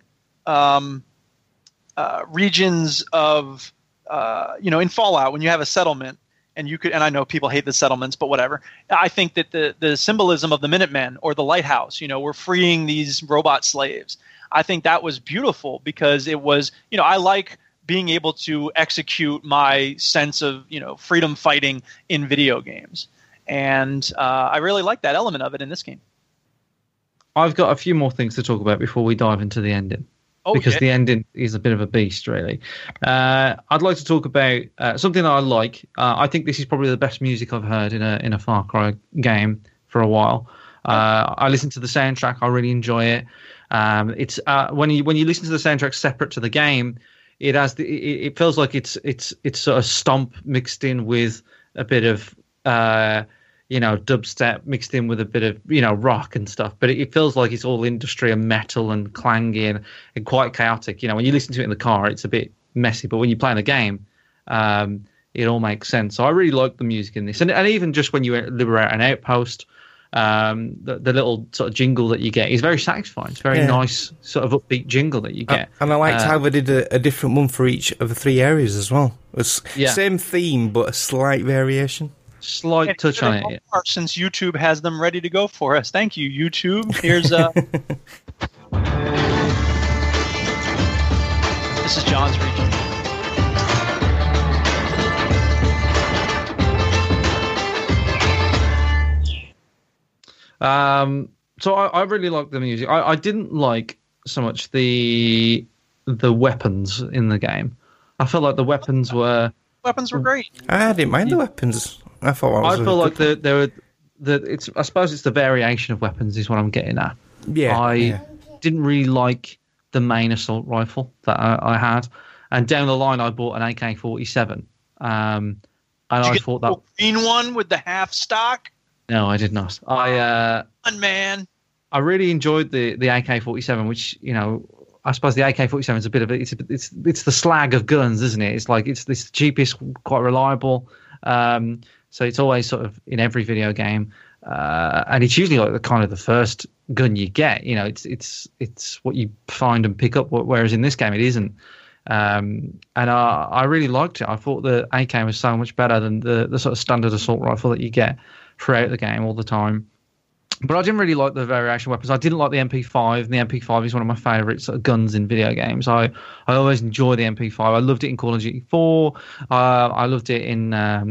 [SPEAKER 3] regions of, in Fallout when you have a settlement. And I know people hate the settlements, but whatever. I think that the symbolism of the Minutemen or the lighthouse, you know, we're freeing these robot slaves. I think that was beautiful because it was, you know, I like being able to execute my sense of, you know, freedom fighting in video games. And I really like that element of it in this game.
[SPEAKER 2] I've got a few more things to talk about before we dive into the ending. Because the ending is a bit of a beast, really. I'd like to talk about something that I like. I think this is probably the best music I've heard in a Far Cry game for a while. I listen to the soundtrack. I really enjoy it. It's when you listen to the soundtrack separate to the game, it feels like it's sort of stomp mixed in with a bit of dubstep mixed in with a bit of, you know, rock and stuff. But it feels like it's all industry and metal and clanging and quite chaotic. You know, when you listen to it in the car, it's a bit messy. But when you play in the game, it all makes sense. So I really like the music in this. And even just when you liberate an outpost, the little sort of jingle that you get is very satisfying. It's very nice sort of upbeat jingle that you get.
[SPEAKER 1] And I liked how they did a different one for each of the 3 areas as well. It's same theme, but a slight variation.
[SPEAKER 2] Slight touch on it.
[SPEAKER 3] Since YouTube has them ready to go for us. Thank you, YouTube. Here's this is John's region.
[SPEAKER 2] So I really like the music. I didn't like so much the weapons in the game. I felt like the weapons were
[SPEAKER 3] great.
[SPEAKER 1] I didn't mind the weapons. I feel
[SPEAKER 2] like I suppose it's the variation of weapons is what I'm getting at. I didn't really like the main assault rifle that I had, and down the line I bought an AK-47. And I thought that
[SPEAKER 3] green one with the half stock.
[SPEAKER 2] No, I did not. I really enjoyed the AK-47, which, you know, I suppose the AK-47 is a bit of it's the slag of guns, isn't it? It's like it's the cheapest, quite reliable. So it's always sort of in every video game, and it's usually like the first gun you get. You know, it's what you find and pick up. Whereas in this game, it isn't. And I really liked it. I thought the AK was so much better than the sort of standard assault rifle that you get throughout the game all the time. But I didn't really like the variation weapons. I didn't like the MP5, and the MP5 is one of my favourite sort of guns in video games. I always enjoy the MP5. I loved it in Call of Duty 4. I loved it in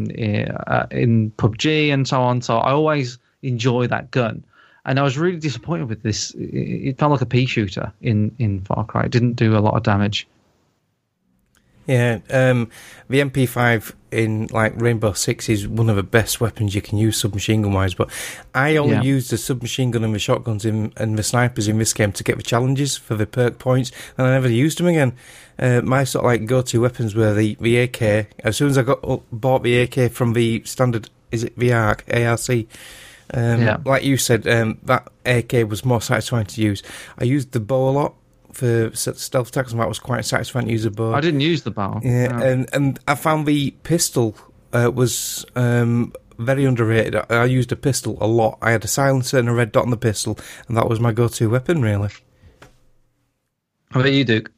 [SPEAKER 2] PUBG and so on. So I always enjoy that gun. And I was really disappointed with this. It felt like a pea shooter in Far Cry. It didn't do a lot of damage.
[SPEAKER 1] Yeah, the MP5 in like Rainbow Six is one of the best weapons you can use submachine gun wise. But I only used the submachine gun and the shotguns and the snipers in this game to get the challenges for the perk points, and I never used them again. My sort of like go-to weapons were the AK. As soon as I bought the AK from the standard is it the ARC? ARC. Like you said, that AK was more satisfying to use. I used the bow a lot for stealth attacks, and that was quite satisfying to use a bow.
[SPEAKER 2] I didn't use the bow.
[SPEAKER 1] Yeah, no. And I found the pistol was very underrated. I used a pistol a lot. I had a silencer and a red dot on the pistol, and that was my go-to weapon, really.
[SPEAKER 2] How about you, Duke?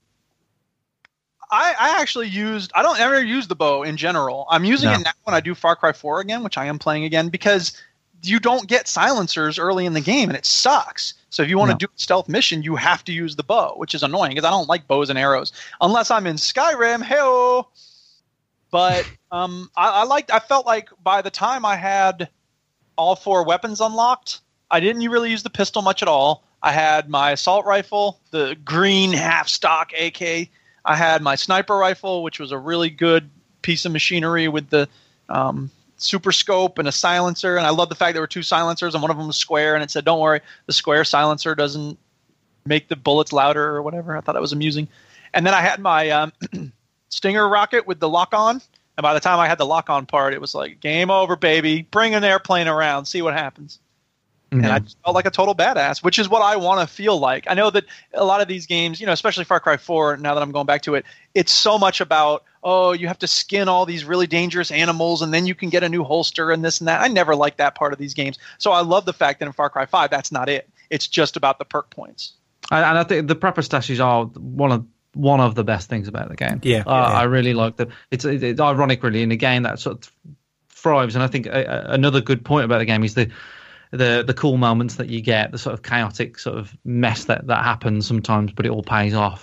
[SPEAKER 3] I actually I don't ever use the bow in general. I'm using it now when I do Far Cry 4 again, which I am playing again, because you don't get silencers early in the game, and it sucks. So if you want to do a stealth mission, you have to use the bow, which is annoying because I don't like bows and arrows unless I'm in Skyrim. Hey-o! But I felt like by the time I had all 4 weapons unlocked, I didn't really use the pistol much at all. I had my assault rifle, the green half-stock AK. I had my sniper rifle, which was a really good piece of machinery with the super scope and a silencer. And I love the fact there were 2 silencers, and one of them was square, and it said, don't worry, the square silencer doesn't make the bullets louder or whatever. I thought that was amusing. And then I had my Stinger rocket with the lock-on. And by the time I had the lock-on part, it was like, game over, baby. Bring an airplane around. See what happens. Mm-hmm. And I just felt like a total badass, which is what I want to feel like. I know that a lot of these games, especially Far Cry 4, now that I'm going back to it, it's so much about, you have to skin all these really dangerous animals, and then you can get a new holster and this and that. I never liked that part of these games. So I love the fact that in Far Cry 5, that's not it. It's just about the perk points.
[SPEAKER 2] And I think the prepper stashes are one of the best things about the game.
[SPEAKER 1] Yeah.
[SPEAKER 2] I really like them. It's ironic, really, in a game that sort of thrives. And I think another good point about the game is the cool moments that you get, the sort of chaotic sort of mess that happens sometimes, but it all pays off.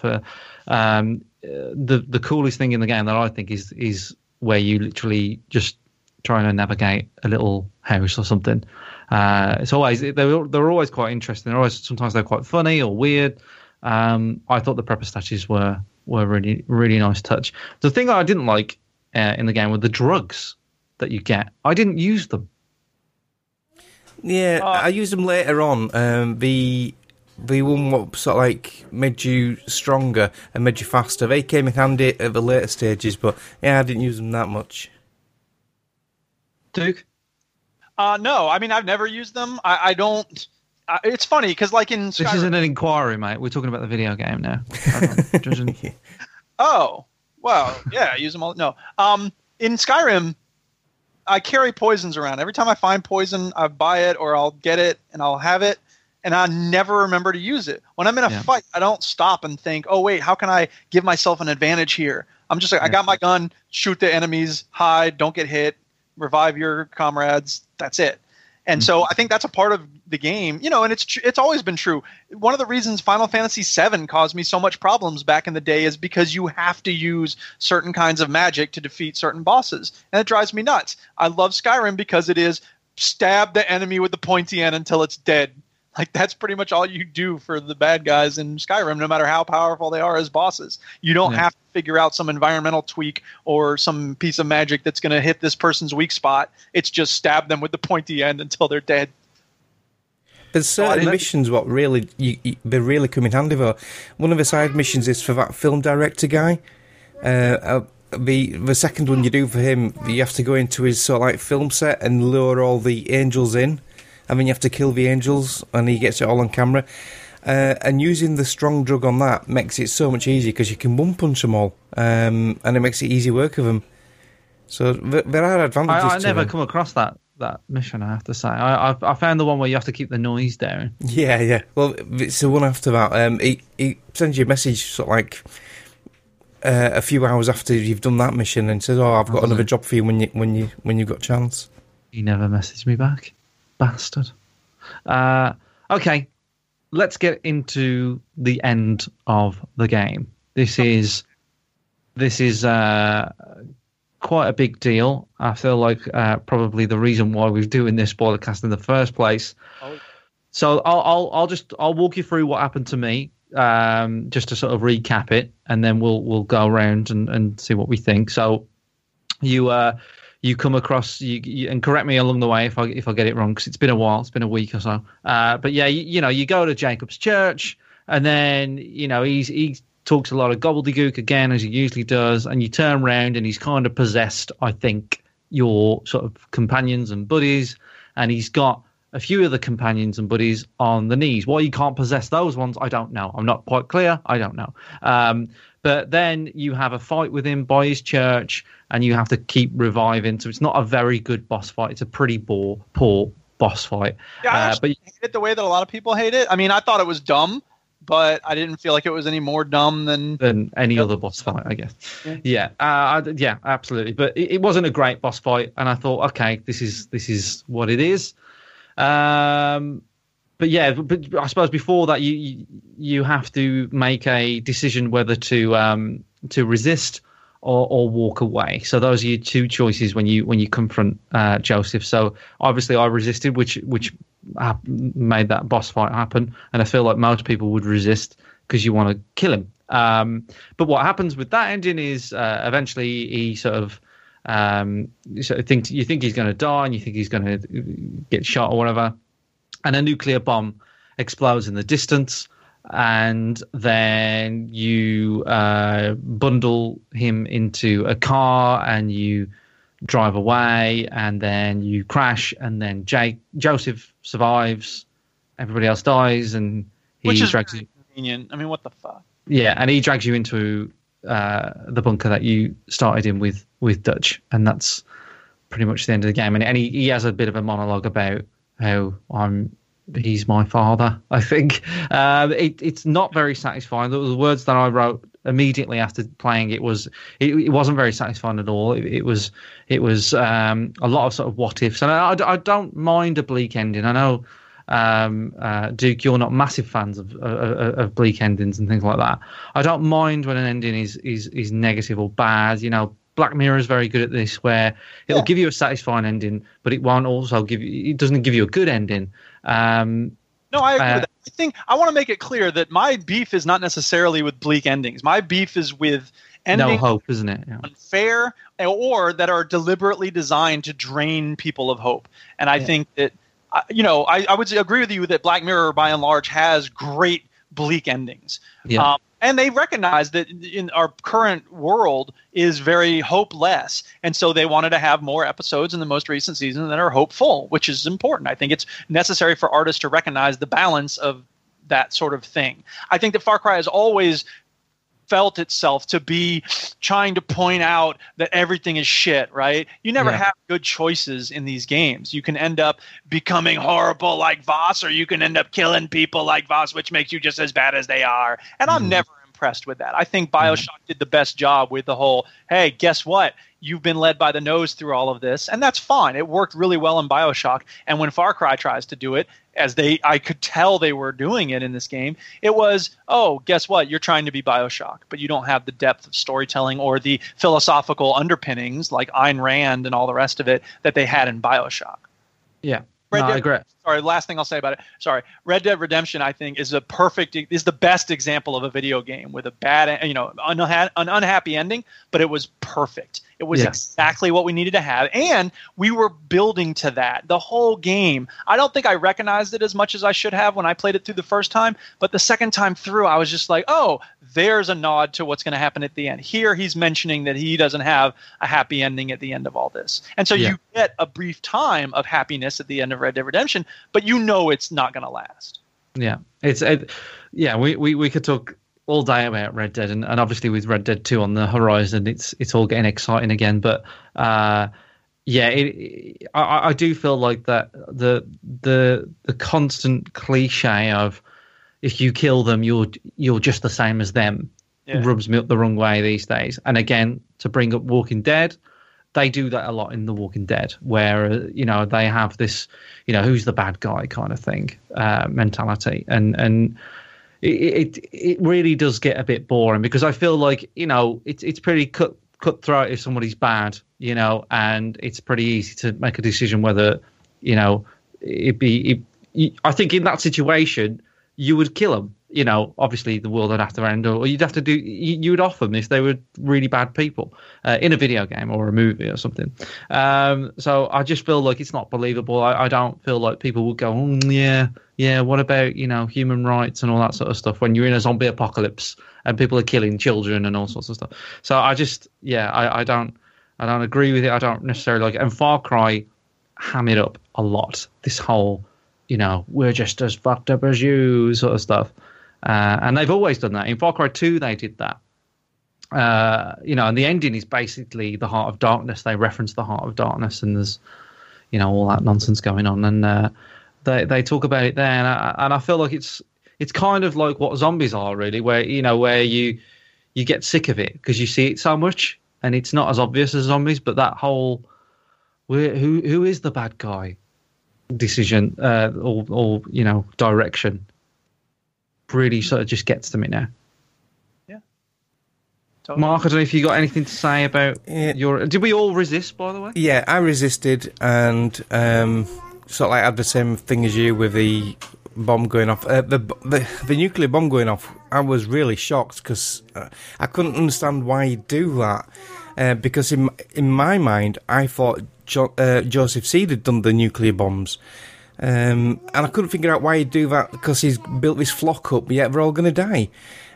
[SPEAKER 2] The coolest thing in the game that I think is where you literally just trying to navigate a little house or something. It's always they're always quite interesting. Sometimes they're quite funny or weird. I thought the prepper stashes were really, really nice touch. The thing I didn't like in the game were the drugs that you get. I didn't use them.
[SPEAKER 1] Yeah, I used them later on. The one what sort of like made you stronger and made you faster. They came in handy at the later stages, but yeah, I didn't use them that much.
[SPEAKER 2] Duke?
[SPEAKER 3] No, I mean, I've never used them. I don't... it's funny because, like in Skyrim,
[SPEAKER 2] this isn't an inquiry, mate. We're talking about the video game now.
[SPEAKER 3] Oh, well, yeah, I use them all. No, in Skyrim, I carry poisons around. Every time I find poison, I buy it or I'll get it and I'll have it, and I never remember to use it. When I'm in a fight, I don't stop and think, "Oh, wait, how can I give myself an advantage here?" I'm just like, I got my gun, shoot the enemies, hide, don't get hit, revive your comrades. That's it. And so I think that's a part of the game, and it's always been true. One of the reasons Final Fantasy VII caused me so much problems back in the day is because you have to use certain kinds of magic to defeat certain bosses. And it drives me nuts. I love Skyrim because it is stab the enemy with the pointy end until it's dead. Like, that's pretty much all you do for the bad guys in Skyrim, no matter how powerful they are as bosses. You don't have to figure out some environmental tweak or some piece of magic that's going to hit this person's weak spot. It's just stab them with the pointy end until they're dead.
[SPEAKER 1] There's certain missions what really they really come in handy though. One of the side missions is for that film director guy. The second one you do for him, you have to go into his sort of like film set and lure all the angels in. I mean, you have to kill the angels, and he gets it all on camera. And using the strong drug on that makes it so much easier because you can one-punch them all, and it makes it easy work of them. So there are advantages to it.
[SPEAKER 2] I never come across that mission, I have to say. I found the one where you have to keep the noise down.
[SPEAKER 1] Yeah. Well, it's the one after that. He sends you a message sort of like a few hours after you've done that mission and says, "Oh, I've got another job for you when you've got a chance."
[SPEAKER 2] He never messaged me back. Bastard. Okay, let's get into the end of the game. This is quite a big deal. I feel like probably the reason why we're doing this spoiler cast in the first place. So I'll walk you through what happened to me, just to sort of recap it, and then we'll go around and see what we think. So you come across, you and correct me along the way if I get it wrong, because it's been a while, it's been a week or so. But yeah, you go to Jacob's church, and then he talks a lot of gobbledygook again, as he usually does, and you turn around and he's kind of possessed, I think, your sort of companions and buddies, and he's got a few of the companions and buddies on the knees. Why you can't possess those ones, I don't know. I'm not quite clear. I don't know. But then you have a fight with him by his church, and you have to keep reviving. So it's not a very good boss fight. It's a pretty poor boss fight.
[SPEAKER 3] Yeah, I actually hate it the way that a lot of people hate it. I mean, I thought it was dumb, but I didn't feel like it was any more dumb than
[SPEAKER 2] any other boss fight, I guess. Yeah, absolutely. But it wasn't a great boss fight, and I thought, okay, this is what it is. But I suppose before that, you have to make a decision whether to resist or walk away. So those are your two choices when you confront Joseph. So obviously I resisted, which made that boss fight happen. And I feel like most people would resist because you want to kill him. But what happens with that ending is eventually he sort of think he's going to die, and you think he's going to get shot or whatever, and a nuclear bomb explodes in the distance, and then you bundle him into a car and you drive away, and then you crash, and then Joseph survives, everybody else dies, and
[SPEAKER 3] which is very convenient. I mean, what the fuck?
[SPEAKER 2] Yeah, and he drags you into the bunker that you started in with Dutch, and that's pretty much the end of the game. And he has a bit of a monologue about how he's my father, I think. It's not very satisfying. The words that I wrote immediately after playing it wasn't very satisfying at all. It was a lot of sort of what ifs, and I don't mind a bleak ending. I know, Duke, you're not massive fans of bleak endings and things like that. I don't mind when an ending is negative or bad. You know, Black Mirror is very good at this, where it'll give you a satisfying ending, but it won't also it doesn't give you a good ending.
[SPEAKER 3] No, I agree with that. I think I want to make it clear that my beef is not necessarily with bleak endings. My beef is with endings
[SPEAKER 2] no hope, isn't it? Yeah.
[SPEAKER 3] Unfair, or that are deliberately designed to drain people of hope. And I think that, I would agree with you that Black Mirror, by and large, has great bleak endings.
[SPEAKER 2] Yeah.
[SPEAKER 3] And they recognize that in our current world is very hopeless. And so they wanted to have more episodes in the most recent season that are hopeful, which is important. I think it's necessary for artists to recognize the balance of that sort of thing. I think that Far Cry has always felt itself to be trying to point out that everything is shit, right? You never have good choices in these games. You can end up becoming horrible like Voss, or you can end up killing people like Voss, which makes you just as bad as they are. And I'm never impressed with that. I think BioShock did the best job with the whole, hey, guess what? You've been led by the nose through all of this, and that's fine. It worked really well in BioShock. And when Far Cry tries to do it, I could tell they were doing it in this game, it was, oh, guess what? You're trying to be BioShock, but you don't have the depth of storytelling or the philosophical underpinnings like Ayn Rand and all the rest of it that they had in BioShock.
[SPEAKER 2] Yeah. I agree.
[SPEAKER 3] Sorry, last thing I'll say about it. Sorry, Red Dead Redemption, I think, is the best example of a video game with a bad, an unhappy ending, but it was perfect. It was exactly what we needed to have, and we were building to that the whole game. I don't think I recognized it as much as I should have when I played it through the first time, but the second time through, I was just like, oh, there's a nod to what's going to happen at the end. Here, he's mentioning that he doesn't have a happy ending at the end of all this, and so you get a brief time of happiness at the end of Red Dead Redemption, but you know it's not going to last.
[SPEAKER 2] Yeah, we could talk all day about Red Dead, and obviously with Red Dead 2 on the horizon, it's all getting exciting again. But I do feel like that the constant cliche of if you kill them, you're just the same as them rubs me up the wrong way these days. And again, to bring up Walking Dead, they do that a lot in The Walking Dead, where they have this who's the bad guy kind of thing mentality, and it really does get a bit boring, because I feel like it's pretty cutthroat if somebody's bad, and it's pretty easy to make a decision whether I think in that situation you would kill them. Obviously the world would have to end, or you would off them if they were really bad people in a video game or a movie or something. So I just feel like it's not believable. I don't feel like people would go, what about, human rights and all that sort of stuff when you're in a zombie apocalypse and people are killing children and all sorts of stuff. So I just, I don't I don't agree with it. I don't necessarily like it. And Far Cry ham it up a lot. This whole, we're just as fucked up as you sort of stuff. And they've always done that. In Far Cry 2, they did that. And the ending is basically the Heart of Darkness. They reference the Heart of Darkness, and there's, all that nonsense going on. And they talk about it there. And I feel like it's kind of like what zombies are, really, where you get sick of it because you see it so much, and it's not as obvious as zombies. But that whole who is the bad guy decision or direction really sort of just gets to me now.
[SPEAKER 3] Yeah. Totally.
[SPEAKER 2] Mark, I don't know if you got anything to say about your. Did we all resist, by the way?
[SPEAKER 1] Yeah, I resisted, and sort of like had the same thing as you with the bomb going off, the nuclear bomb going off. I was really shocked because I couldn't understand why he'd do that. Because in my mind, I thought Joseph Seed had done the nuclear bombs, and I couldn't figure out why he'd do that because he's built this flock up. Yet we're all going to die.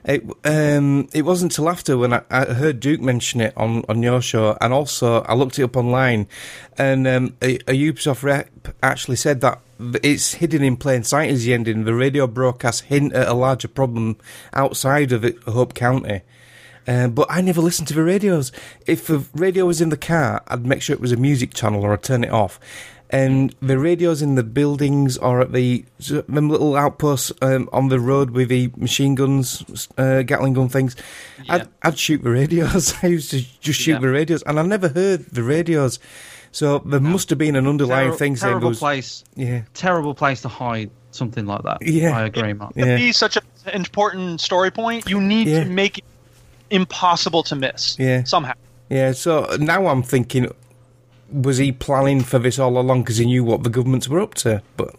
[SPEAKER 1] It wasn't till after when I heard Duke mention it on your show, and also I looked it up online, and a Ubisoft rep actually said that it's hidden in plain sight as the ending. The radio broadcasts hint at a larger problem outside of Hope County. But I never listened to the radios. If the radio was in the car, I'd make sure it was a music channel or I'd turn it off. And the radios in the buildings or at them little outposts on the road with the machine guns, Gatling gun things, yeah. I'd shoot the radios. I used to just shoot the radios, and I never heard the radios. So there must have been an underlying thing saying
[SPEAKER 2] terrible place to hide something like that.
[SPEAKER 1] Yeah,
[SPEAKER 2] I agree, Mark.
[SPEAKER 3] To be such an important story point, you need to make it impossible to miss somehow.
[SPEAKER 1] Yeah, so now I'm thinking, was he planning for this all along because he knew what the governments were up to? But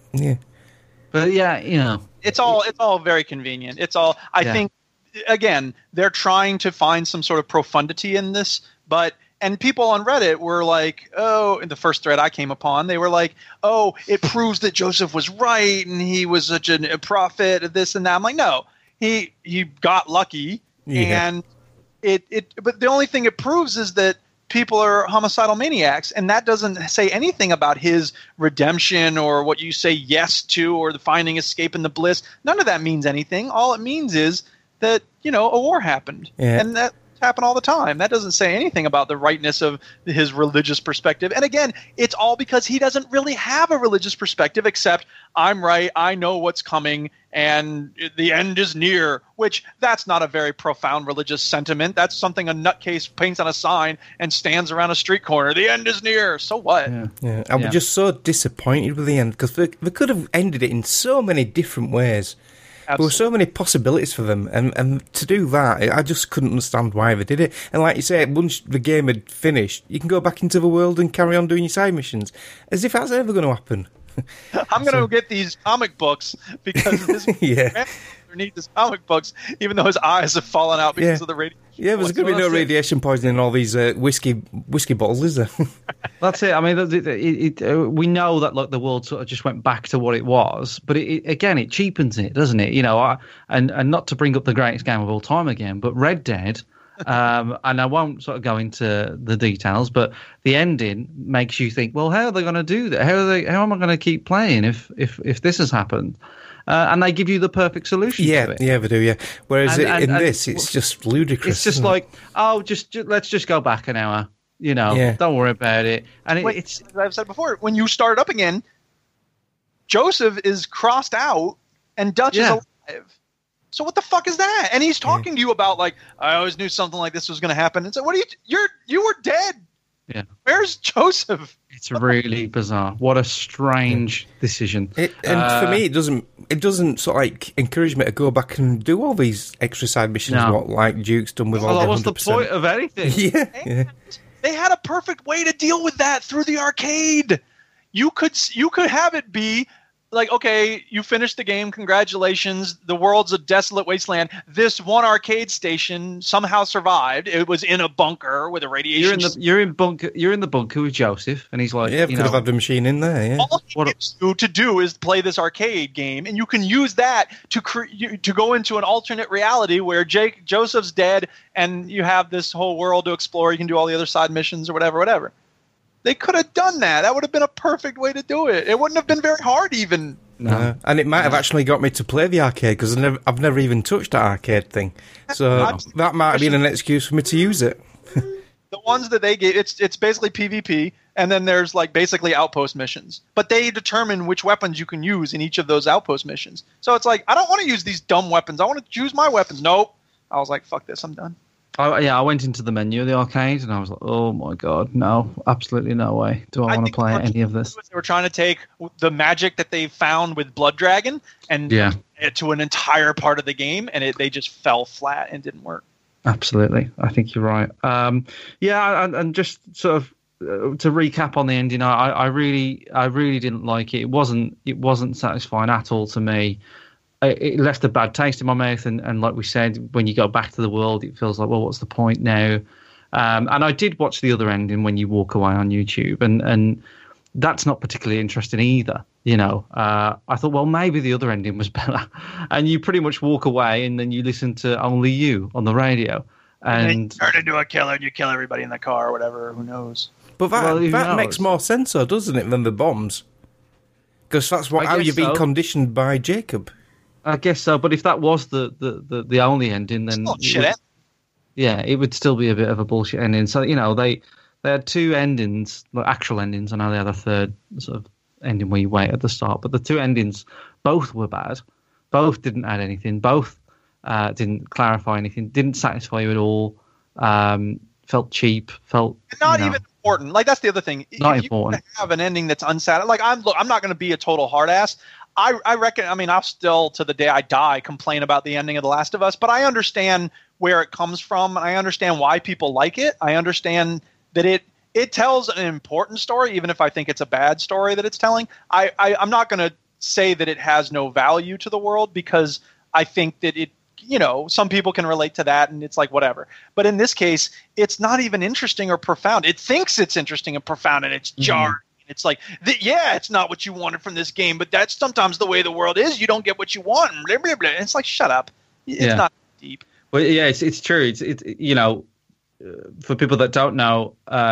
[SPEAKER 3] it's all very convenient. It's all I think. Again, they're trying to find some sort of profundity in this, and people on Reddit were like, oh, in the first thread I came upon, they were like, oh, it proves that Joseph was right and he was such a prophet of this and that. I'm like, no, he got lucky, and but the only thing it proves is that people are homicidal maniacs, and that doesn't say anything about his redemption or what you say yes to or the finding escape in the bliss. None of that means anything. All it means is that, a war happened, and that happen all the time. That doesn't say anything about the rightness of his religious perspective. And again, it's all because he doesn't really have a religious perspective except I'm right, I know what's coming, and the end is near, which that's not a very profound religious sentiment. That's something a nutcase paints on a sign and stands around a street corner. The end is near. So what?
[SPEAKER 1] Yeah. I was just so disappointed with the end because they could have ended it in so many different ways. Absolutely. There were so many possibilities for them, and to do that, I just couldn't understand why they did it. And like you say, once the game had finished, you can go back into the world and carry on doing your side missions, as if that's ever going to happen.
[SPEAKER 3] I'm going to get these comic books because this need these comic books, even though his eyes have fallen out because of the radiation.
[SPEAKER 1] Yeah, there's going to be no radiation poisoning in all these whiskey bottles, is there?
[SPEAKER 2] That's it. I mean, we know that the world sort of just went back to what it was, but it cheapens it, doesn't it? And not to bring up the greatest game of all time again, but Red Dead. And I won't sort of go into the details, but the ending makes you think, well, how are they going to do that? How am I going to keep playing if this has happened? And they give you the perfect solution to it.
[SPEAKER 1] Yeah, they do, yeah. Whereas in this, it's just ludicrous.
[SPEAKER 2] It's just like, let's just go back an hour. Don't worry about it. And it's
[SPEAKER 3] as I've said before, when you start up again, Joseph is crossed out and Dutch is alive. So what the fuck is that? And he's talking to you about I always knew something like this was going to happen. And so what you were dead.
[SPEAKER 2] Yeah.
[SPEAKER 3] Where's Joseph?
[SPEAKER 2] It's really bizarre. What a strange decision.
[SPEAKER 1] And for me, it doesn't sort of encourage me to go back and do all these extra side missions. What Duke's done with all the 100%.
[SPEAKER 2] What's the point of anything?
[SPEAKER 1] Yeah.
[SPEAKER 3] They had a perfect way to deal with that through the arcade. You could have it be like, okay, you finished the game. Congratulations. The world's a desolate wasteland. This one arcade station somehow survived. It was in a bunker with a radiation.
[SPEAKER 2] You're in the bunker with Joseph, and he's like,
[SPEAKER 1] yeah, could have had the machine in there. Yeah.
[SPEAKER 3] All he gets you to do is play this arcade game, and you can use that to go into an alternate reality where Joseph's dead, and you have this whole world to explore. You can do all the other side missions or whatever. They could have done that. That would have been a perfect way to do it. It wouldn't have been very hard, even.
[SPEAKER 1] No. And it might have actually got me to play the arcade, because I've never even touched that arcade thing. So that might have been an excuse for me to use it.
[SPEAKER 3] The ones that they gave, it's basically PvP, and then there's like basically outpost missions. But they determine which weapons you can use in each of those outpost missions. So it's like, I don't want to use these dumb weapons. I want to use my weapons. Nope. I was like, fuck this, I'm done.
[SPEAKER 2] I went into the menu of the arcade and I was like, oh my god, no, absolutely no way do I want to play any of this.
[SPEAKER 3] They were trying to take the magic that they found with Blood Dragon and it to an entire part of the game, and they just fell flat and didn't work.
[SPEAKER 2] Absolutely, I think you're right. And just sort of to recap on the ending, I really didn't like it. It wasn't satisfying at all to me. It left a bad taste in my mouth, and like we said, when you go back to the world, it feels like, well, what's the point now? And I did watch the other ending when you walk away on YouTube, and that's not particularly interesting either. You know, I thought, well, maybe the other ending was better. And you pretty much walk away, and then you listen to Only You on the radio, and
[SPEAKER 3] you turn into a killer, and you kill everybody in the car or whatever. Who knows?
[SPEAKER 1] But that makes more sense, though, doesn't it, than the bombs? Because that's how you've been conditioned by Jacob.
[SPEAKER 2] I guess so, but if that was the only ending, then it would still be a bit of a bullshit ending. So, you know, they had two endings, like actual endings. I know they had a third sort of ending where you wait at the start, but the two endings, both were bad. Both didn't add anything. Both didn't clarify anything. Didn't satisfy you at all. Felt cheap. Felt
[SPEAKER 3] not even important. Like, that's the other thing.
[SPEAKER 2] Not
[SPEAKER 3] if
[SPEAKER 2] important.
[SPEAKER 3] You have an ending that's unsatisfying. Like, I'm not going to be a total hard ass. I reckon, I mean, I'll still, to the day I die, complain about the ending of The Last of Us, but I understand where it comes from, and I understand why people like it. I understand that it tells an important story, even if I think it's a bad story that it's telling. I'm not going to say that it has no value to the world, because I think that it, you know, some people can relate to that, and it's like, whatever. But in this case, it's not even interesting or profound. It thinks it's interesting and profound, and it's jarring. It's like, it's not what you wanted from this game, but that's sometimes the way the world is. You don't get what you want. Blah, blah, blah. And it's like, shut up. It's not deep.
[SPEAKER 2] Well, yeah, it's true. It's you know, for people that don't know,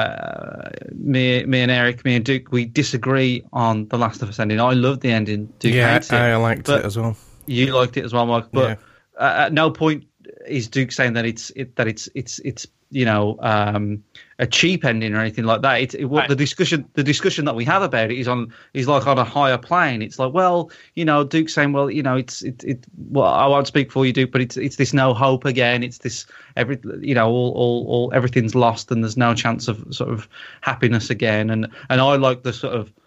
[SPEAKER 2] me and Eric, me and Duke, we disagree on The Last of Us ending. I loved the ending. Duke hates it,
[SPEAKER 1] I liked it as well.
[SPEAKER 2] You liked it as well, Mark. But at no point is Duke saying that it's you know, a cheap ending or anything like that. The discussion that we have about it is like on a higher plane. It's like, well, you know, Duke's saying, well, you know, well, I won't speak for you, Duke, but it's this no hope again. It's this all everything's lost and there's no chance of sort of happiness again. And I like the sort of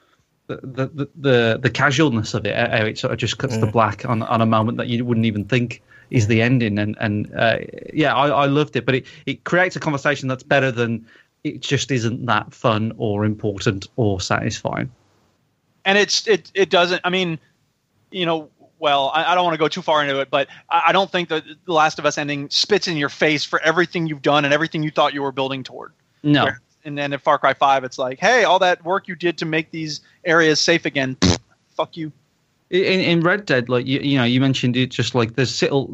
[SPEAKER 2] the casualness of it, how it sort of just cuts the black on a moment that you wouldn't even think is the ending, and I loved it, but it creates a conversation that's better than it just isn't that fun or important or satisfying.
[SPEAKER 3] And it doesn't. I mean, you know, well, I don't want to go too far into it, but I don't think that The Last of Us ending spits in your face for everything you've done and everything you thought you were building toward.
[SPEAKER 2] No.
[SPEAKER 3] And then in Far Cry 5, it's like, hey, all that work you did to make these areas safe again, fuck you.
[SPEAKER 2] In Red Dead, like you know, you mentioned it, just like there are subtle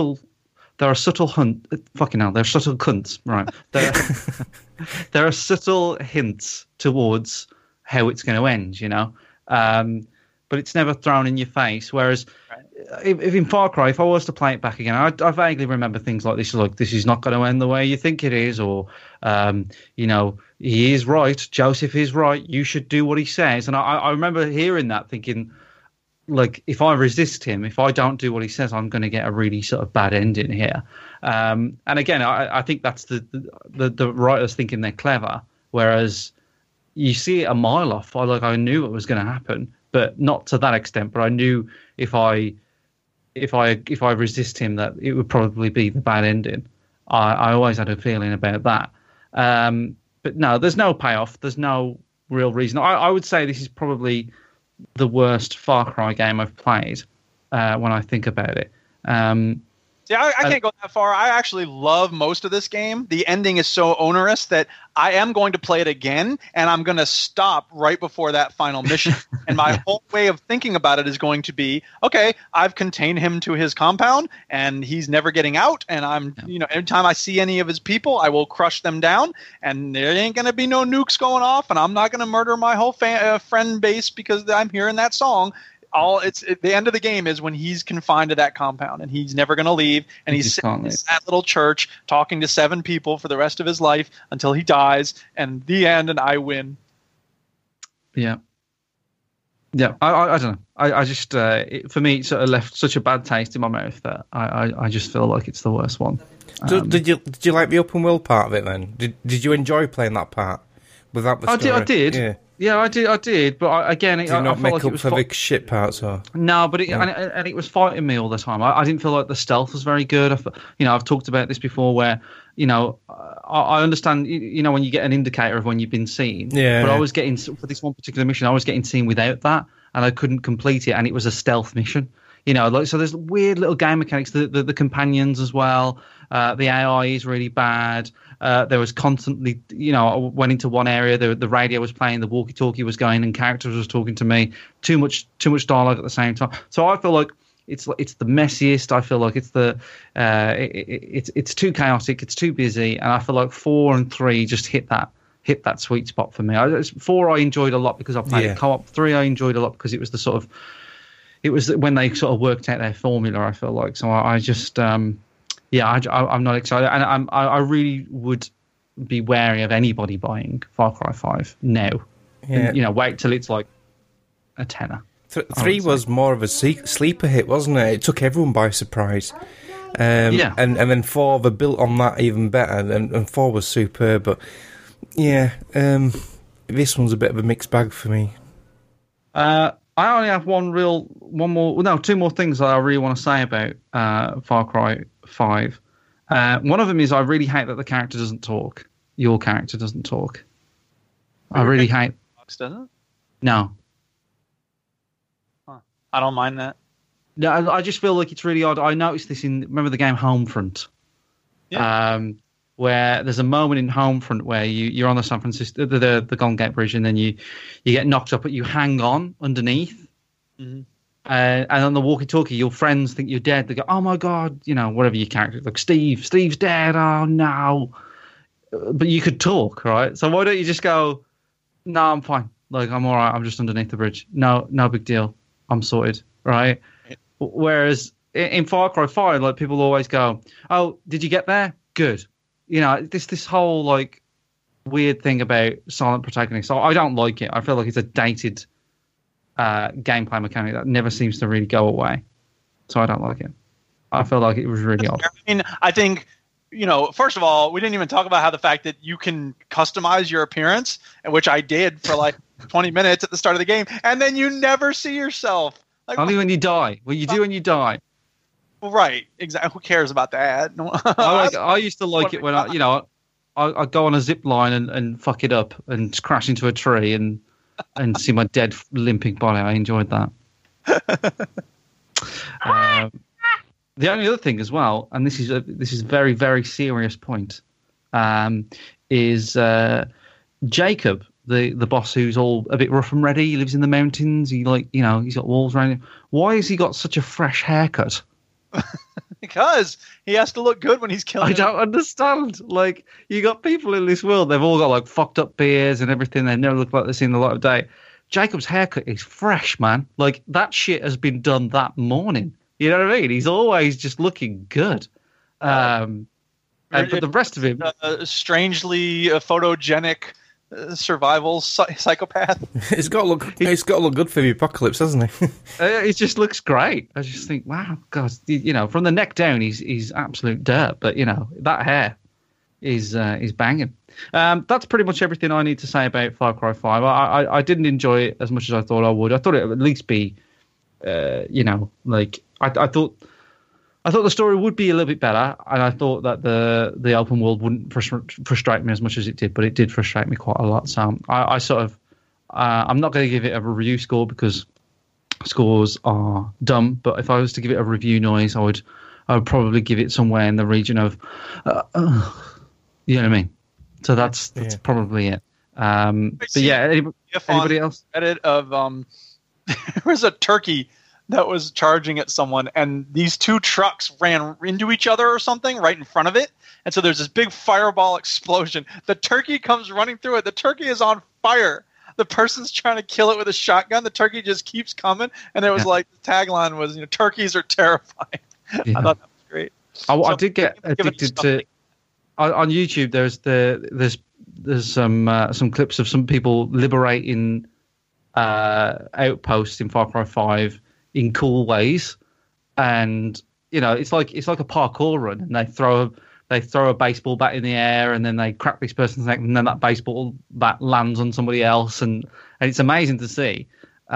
[SPEAKER 2] cunts, right? There are subtle hints towards how it's going to end, you know, but it's never thrown in your face. Whereas, if in Far Cry, if I was to play it back again, I vaguely remember things like this, like this is not going to end the way you think it is, or you know, he is right, Joseph is right, you should do what he says, and I remember hearing that, thinking, like, if I resist him, if I don't do what he says, I'm going to get a really sort of bad ending here. And again, I think that's the writers thinking they're clever, whereas you see it a mile off. I knew it was going to happen, but not to that extent. But I knew if I resist him, that it would probably be the bad ending. I always had a feeling about that. But no, there's no payoff. There's no real reason. I would say this is probably the worst Far Cry game I've played when I think about it.
[SPEAKER 3] See, I can't go that far. I actually love most of this game. The ending is so onerous that I am going to play it again, and I'm going to stop right before that final mission. And my whole way of thinking about it is going to be, okay, I've contained him to his compound, and he's never getting out. And every time I see any of his people, I will crush them down. And there ain't going to be no nukes going off, and I'm not going to murder my whole friend base because I'm hearing that song. The end of the game is when he's confined to that compound and he's never going to leave, and he's sitting in that little church talking to 7 people for the rest of his life until he dies, and the end, and I win.
[SPEAKER 2] Yeah. I don't know. I just for me it sort of left such a bad taste in my mouth that I just feel like it's the worst one.
[SPEAKER 1] So did you like the open world part of it then? Did you enjoy playing that part without the story?
[SPEAKER 2] I did. Yeah, I did, but again,
[SPEAKER 1] did you not make
[SPEAKER 2] like
[SPEAKER 1] up for the shit parts, or
[SPEAKER 2] no? But and it was fighting me all the time. I didn't feel like the stealth was very good. I've talked about this before, where I understand when you get an indicator of when you've been seen.
[SPEAKER 1] Yeah.
[SPEAKER 2] But I was getting, for this one particular mission, I was getting seen without that, and I couldn't complete it, and it was a stealth mission. So there's weird little game mechanics. The companions as well. The AI is really bad. There was constantly, I went into one area, the radio was playing, the walkie-talkie was going, and characters was talking to me. Too much dialogue at the same time. So I feel like it's the messiest. I feel like it's too chaotic. It's too busy, and I feel like 4 and 3 just hit that sweet spot for me. 4 I enjoyed a lot because I played it co-op. 3 I enjoyed a lot because it was it was when they sort of worked out their formula. I feel like so I just. I'm not excited, and I really would be wary of anybody buying Far Cry 5 now. Yeah. And, wait till it's like a tenner.
[SPEAKER 1] 3 was more of a sleeper hit, wasn't it? It took everyone by surprise. And then 4, they built on that even better, and 4 was superb. But this one's a bit of a mixed bag for me.
[SPEAKER 2] I only have two more things that I really want to say about Far Cry 5. One of them is I really hate that the character doesn't talk. Your character doesn't talk. I really hate.
[SPEAKER 3] Doesn't it?
[SPEAKER 2] No.
[SPEAKER 3] Huh. I don't mind that.
[SPEAKER 2] No, I just feel like it's really odd. I noticed this remember the game Homefront?
[SPEAKER 3] Yeah.
[SPEAKER 2] Where there's a moment in Homefront where you're on the San Francisco, the Golden Gate Bridge, and then you get knocked up, but you hang on underneath. Mm-hmm. And on the walkie-talkie, your friends think you're dead. They go, "Oh my god," whatever your character, like Steve's dead. Oh no! But you could talk, right? So why don't you just go, "No, I'm fine. Like I'm all right. I'm just underneath the bridge. No big deal. I'm sorted." Right? Whereas in Far Cry 5, like people always go, "Oh, did you get there? Good." This whole like weird thing about silent protagonists. I don't like it. I feel like it's a dated gameplay mechanic that never seems to really go away. So I don't like it. I feel like it was really odd.
[SPEAKER 3] I mean, I think, first of all, we didn't even talk about how the fact that you can customize your appearance, which I did for like 20 minutes at the start of the game, and then you never see yourself. Like,
[SPEAKER 2] only when you die. Well, you do when you die.
[SPEAKER 3] Right, exactly. Who cares about that?
[SPEAKER 2] I used to like it when I go on a zip line and fuck it up and crash into a tree and see my dead limping body. I enjoyed that. The only other thing as well, and this is a very, very serious point, is Jacob, the boss who's all a bit rough and ready. He lives in the mountains. He's got walls around him. Why has he got such a fresh haircut?
[SPEAKER 3] Because he has to look good when he's killing.
[SPEAKER 2] I don't understand. Like, you got people in this world, they've all got like fucked up beards and everything. They never look like they've seen the light of day. Jacob's haircut is fresh, man. Like, that shit has been done that morning. You know what I mean? He's always just looking good. But the rest of him,
[SPEAKER 3] strangely photogenic survival psychopath.
[SPEAKER 1] It's got to look good for the apocalypse, hasn't it?
[SPEAKER 2] It just looks great. I just think, wow, God, from the neck down, he's absolute dirt. But that hair is banging. That's pretty much everything I need to say about Far Cry 5. I didn't enjoy it as much as I thought I would. I thought it would at least be, I thought the story would be a little bit better, and I thought that the open world wouldn't frustrate me as much as it did, but it did frustrate me quite a lot. So I'm not going to give it a review score because scores are dumb. But if I was to give it a review noise, I would probably give it somewhere in the region of, you know what I mean. So that's probably it. But yeah, anybody else?
[SPEAKER 3] Edit of there was a turkey that was charging at someone, and these two trucks ran into each other or something right in front of it. And so there's this big fireball explosion. The turkey comes running through it. The turkey is on fire. The person's trying to kill it with a shotgun. The turkey just keeps coming. And it was like, the tagline was, turkeys are terrifying.
[SPEAKER 2] Yeah.
[SPEAKER 3] I thought that was great.
[SPEAKER 2] I did get addicted to... On YouTube, there's some clips of some people liberating outposts in Far Cry 5 in cool ways. And, it's like a parkour run. And they throw a baseball bat in the air, and then they crack this person's neck, and then that baseball bat lands on somebody else, and it's amazing to see.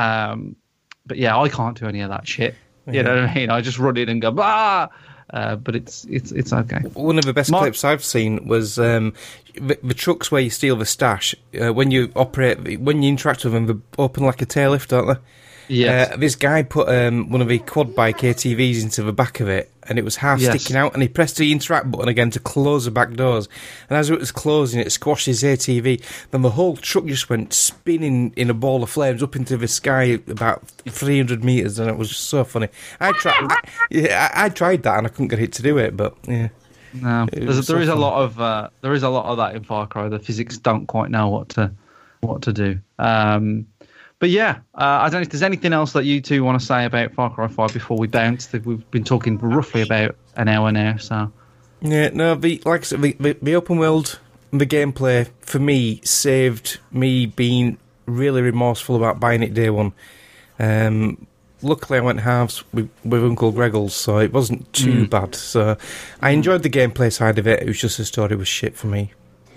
[SPEAKER 2] But yeah, I can't do any of that shit. You know what I mean? I just run in and go, bah! But it's okay.
[SPEAKER 1] One of the best clips I've seen was the trucks where you steal the stash. When you interact with them, they open like a tail lift, don't they?
[SPEAKER 2] Yeah.
[SPEAKER 1] This guy put one of the quad bike ATVs into the back of it, and it was half sticking out, and he pressed the interact button again to close the back doors. And as it was closing, it squashed his ATV. Then the whole truck just went spinning in a ball of flames up into the sky about 300 metres, and it was just so funny. I tried that, and I couldn't get it to do it, but yeah.
[SPEAKER 2] No, there is a lot of that in Far Cry. The physics don't quite know what to do. But yeah, I don't know if there's anything else that you two want to say about Far Cry 5 before we bounce. We've been talking roughly about an hour now, so...
[SPEAKER 1] Yeah, no, like I said, the open world, the gameplay, for me, saved me being really remorseful about buying it day one. Luckily, I went halves with Uncle Greggles, so it wasn't too bad. So I enjoyed the gameplay side of it. It was just the story was shit for me.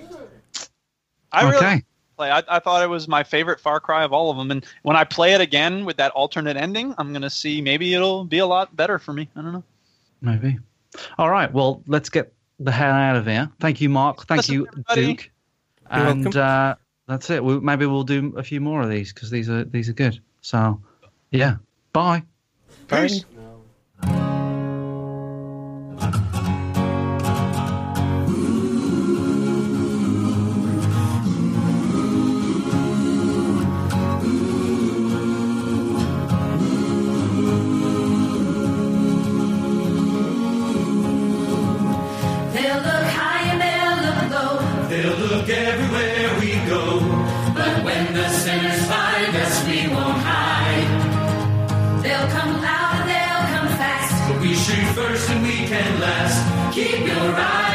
[SPEAKER 3] I thought it was my favorite Far Cry of all of them, and when I play it again with that alternate ending, I'm going to see maybe it'll be a lot better for me. I don't know.
[SPEAKER 2] Maybe. All right, well, let's get the hell out of here. Thank you, Mark. Thank you, everybody. Duke. And that's it. Maybe we'll do a few more of these, because these are good. So, yeah. Bye.
[SPEAKER 3] Peace.
[SPEAKER 5] Everywhere we go, but when the sinners find us, we won't hide. They'll come loud and they'll come fast, but we shoot first and we can last. Keep your eyes